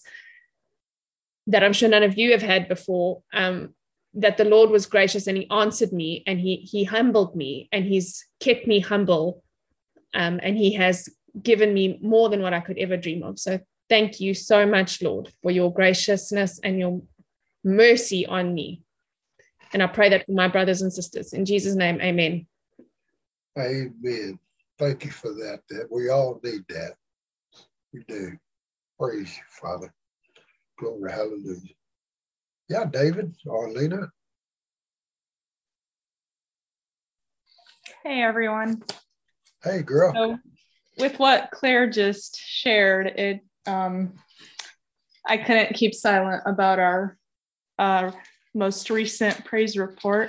that I'm sure none of you have had before, um, that the Lord was gracious and he answered me, and he he humbled me, and he's kept me humble, um, and he has given me more than what I could ever dream of. So thank you so much, Lord, for your graciousness and your mercy on me. And I pray that for my brothers and sisters. In Jesus' name, amen. Amen. Thank you for that. That we all need that. We do. Praise you, Father. Glory, hallelujah. Yeah, David or Lena. Hey, everyone. Hey, girl. So with what Claire just shared, it um, I couldn't keep silent about our uh, most recent praise report.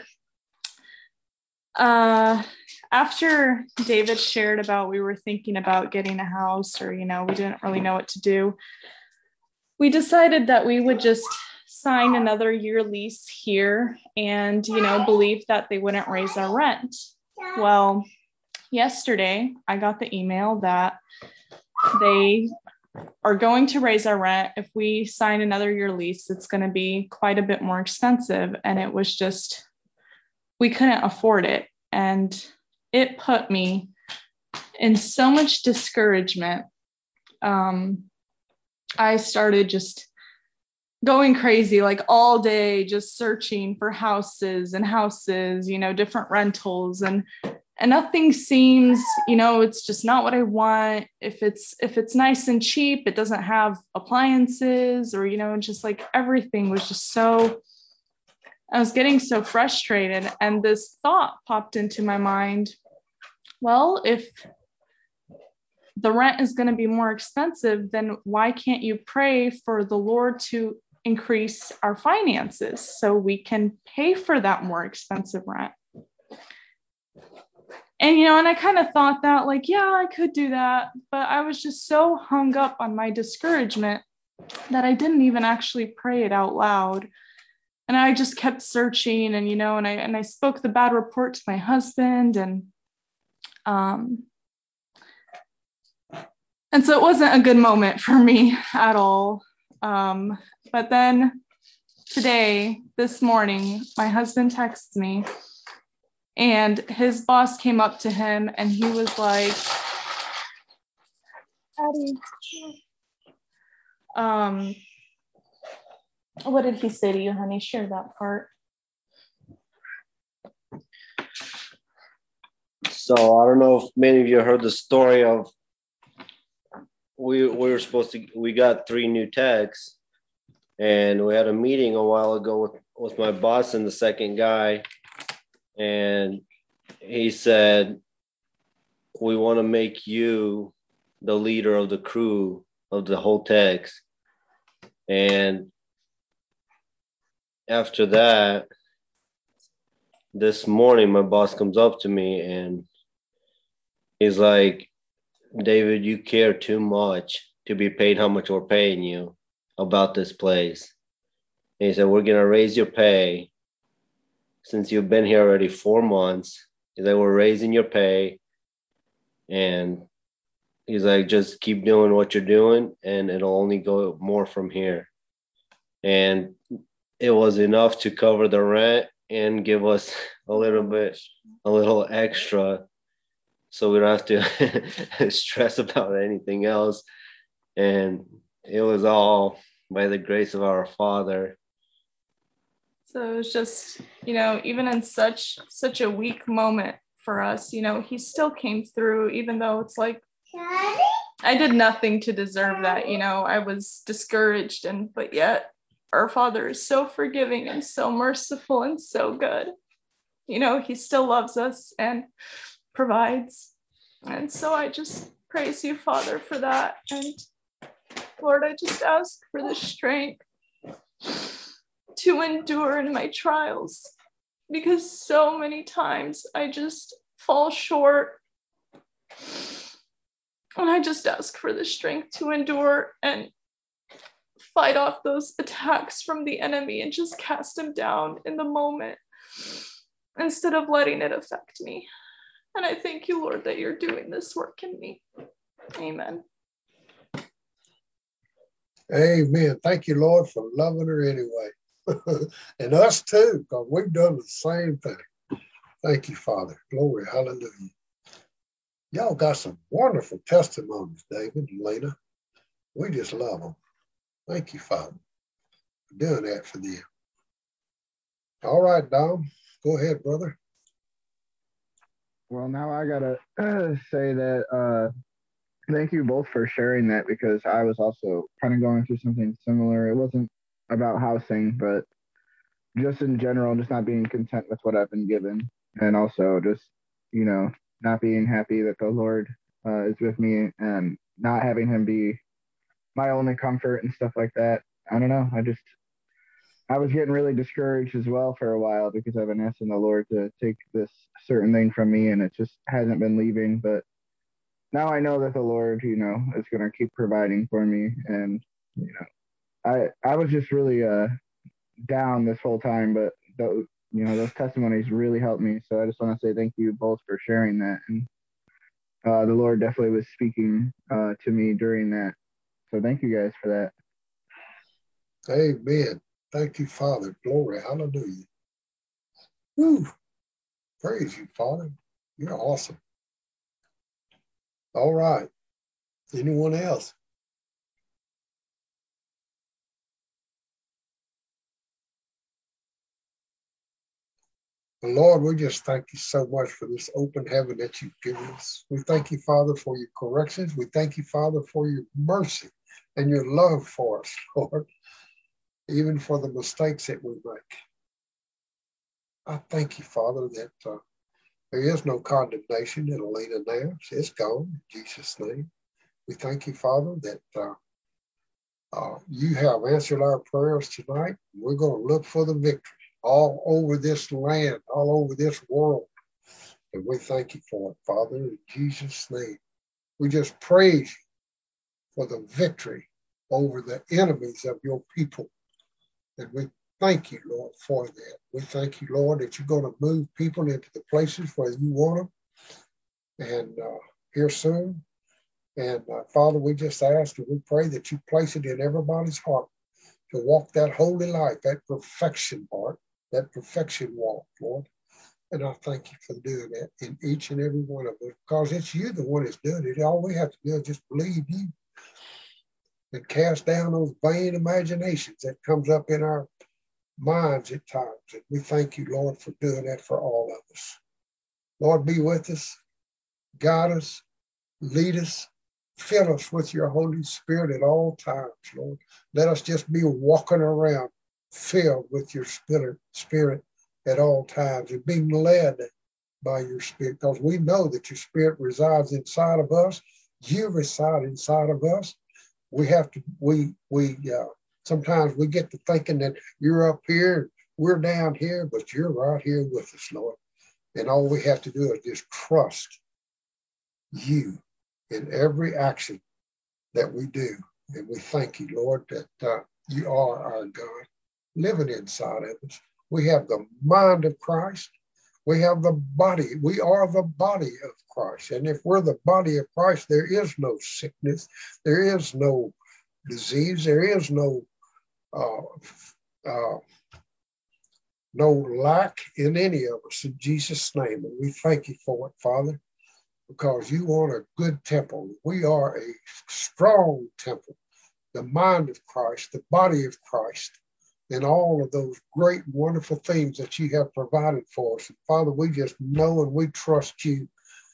Uh, after David shared about we were thinking about getting a house, or, you know, we didn't really know what to do, we decided that we would just sign another year lease here and, you know, believe that they wouldn't raise our rent. Well, yesterday I got the email that they are going to raise our rent. If we sign another year lease, it's going to be quite a bit more expensive. And it was just, we couldn't afford it. And it put me in so much discouragement. Um, I started just going crazy, like all day, just searching for houses and houses, you know, different rentals, and and nothing seems, you know, it's just not what I want. If it's if it's nice and cheap, it doesn't have appliances, or, you know, just like everything was just so, I was getting so frustrated. And this thought popped into my mind, well, if the rent is going to be more expensive, then why can't you pray for the Lord to increase our finances so we can pay for that more expensive rent? And, you know, and I kind of thought that, like, yeah, I could do that. But I was just so hung up on my discouragement that I didn't even actually pray it out loud. And I just kept searching, and, you know, and I, and I spoke the bad report to my husband, and, um, and so it wasn't a good moment for me at all. Um, but then today, this morning, my husband texts me, and his boss came up to him and he was like, Addie, um, what did he say to you, honey? Share that part. So I don't know if many of you heard the story of we we were supposed to we got three new techs, and we had a meeting a while ago with, with my boss and the second guy, and he said, we want to make you the leader of the crew of the whole techs. And after that, this morning my boss comes up to me and he's like, David, you care too much to be paid how much we're paying you about this place. And he said, we're going to raise your pay since you've been here already four months. He's like, we're raising your pay. And he's like, just keep doing what you're doing and it'll only go more from here. And it was enough to cover the rent and give us a little bit, a little extra, so we don't have to stress about anything else. And it was all by the grace of our Father. So it was just, you know, even in such such a weak moment for us, you know, he still came through, even though it's like, I did nothing to deserve that, you know, I was discouraged, and but yet our Father is so forgiving and so merciful and so good. You know, he still loves us and provides. And so I just praise you, Father, for that. And Lord, I just ask for the strength to endure in my trials, because so many times I just fall short. And I just ask for the strength to endure and fight off those attacks from the enemy and just cast them down in the moment instead of letting it affect me. And I thank you, Lord, that you're doing this work in me. Amen. Amen. Thank you, Lord, for loving her anyway. And us too, because we've done the same thing. Thank you, Father. Glory, hallelujah. Y'all got some wonderful testimonies, David and Lena. We just love them. Thank you, Father, for doing that for them. All right, Dom, go ahead, brother. Well, now I gotta uh, say that uh, thank you both for sharing that, because I was also kind of going through something similar. It wasn't about housing, but just in general, just not being content with what I've been given, and also just, you know, not being happy that the Lord uh, is with me and not having him be my only comfort and stuff like that. I don't know. I just, I was getting really discouraged as well for a while, because I've been asking the Lord to take this certain thing from me, and it just hasn't been leaving. But now I know that the Lord, you know, is going to keep providing for me. And, you know, I, I was just really uh, down this whole time, but those, you know, those testimonies really helped me. So I just want to say thank you both for sharing that. And uh, the Lord definitely was speaking uh, to me during that. So thank you guys for that. Amen. Thank you, Father. Glory. Hallelujah. Whew. Praise you, Father. You're awesome. All right. Anyone else? And Lord, we just thank you so much for this open heaven that you've given us. We thank you, Father, for your corrections. We thank you, Father, for your mercy and your love for us, Lord, even for the mistakes that we make. I thank you, Father, that uh, there is no condemnation in Alina now. It's gone in Jesus' name. We thank you, Father, that uh, uh, you have answered our prayers tonight. We're going to look for the victory all over this land, all over this world. And we thank you for it, Father, in Jesus' name. We just praise you for the victory over the enemies of your people. And we thank you, Lord, for that. We thank you, Lord, that you're going to move people into the places where you want them. And uh, here soon. And uh, Father, we just ask and we pray that you place it in everybody's heart to walk that holy life, that perfection part, that perfection walk, Lord. And I thank you for doing that in each and every one of us, because it's you the one that's doing it. All we have to do is just believe you and cast down those vain imaginations that comes up in our minds at times. And we thank you, Lord, for doing that for all of us. Lord, be with us, guide us, lead us, fill us with your Holy Spirit at all times, Lord. Let us just be walking around filled with your spirit, spirit at all times and being led by your Spirit, because we know that your Spirit resides inside of us. You reside inside of us. We have to, we, we, uh, sometimes we get to thinking that you're up here, we're down here, but you're right here with us, Lord. And all we have to do is just trust you in every action that we do. And we thank you, Lord, that uh, you are our God living inside of us. We have the mind of Christ. We have the body. We are the body of Christ. And if we're the body of Christ, there is no sickness. There is no disease. There is no uh, uh, no lack in any of us in Jesus' name. And we thank you for it, Father, because you want a good temple. We are a strong temple, the mind of Christ, the body of Christ, and all of those great, wonderful things that you have provided for us. And Father, we just know and we trust you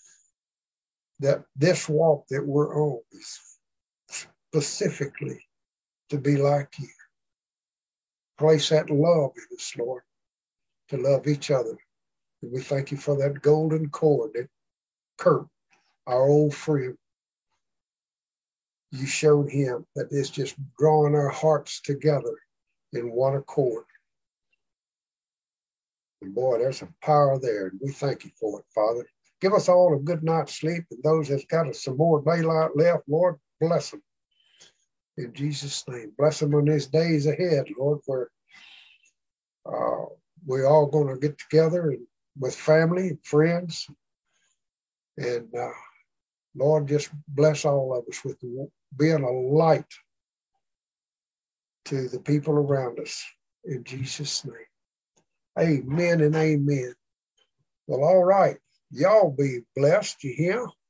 that this walk that we're on is specifically to be like you. Place that love in us, Lord, to love each other. And we thank you for that golden cord that Kurt, our old friend, you showed him that it's just drawing our hearts together in one accord. And boy, there's some power there, and we thank you for it, Father. Give us all a good night's sleep, and those that's got us some more daylight left, Lord, bless them. In Jesus' name, bless them in these days ahead, Lord, where uh, we're all going to get together and with family and friends. And uh, Lord, just bless all of us with being a light to the people around us. In Jesus' name. Amen and amen. Well, all right. Y'all be blessed, you hear?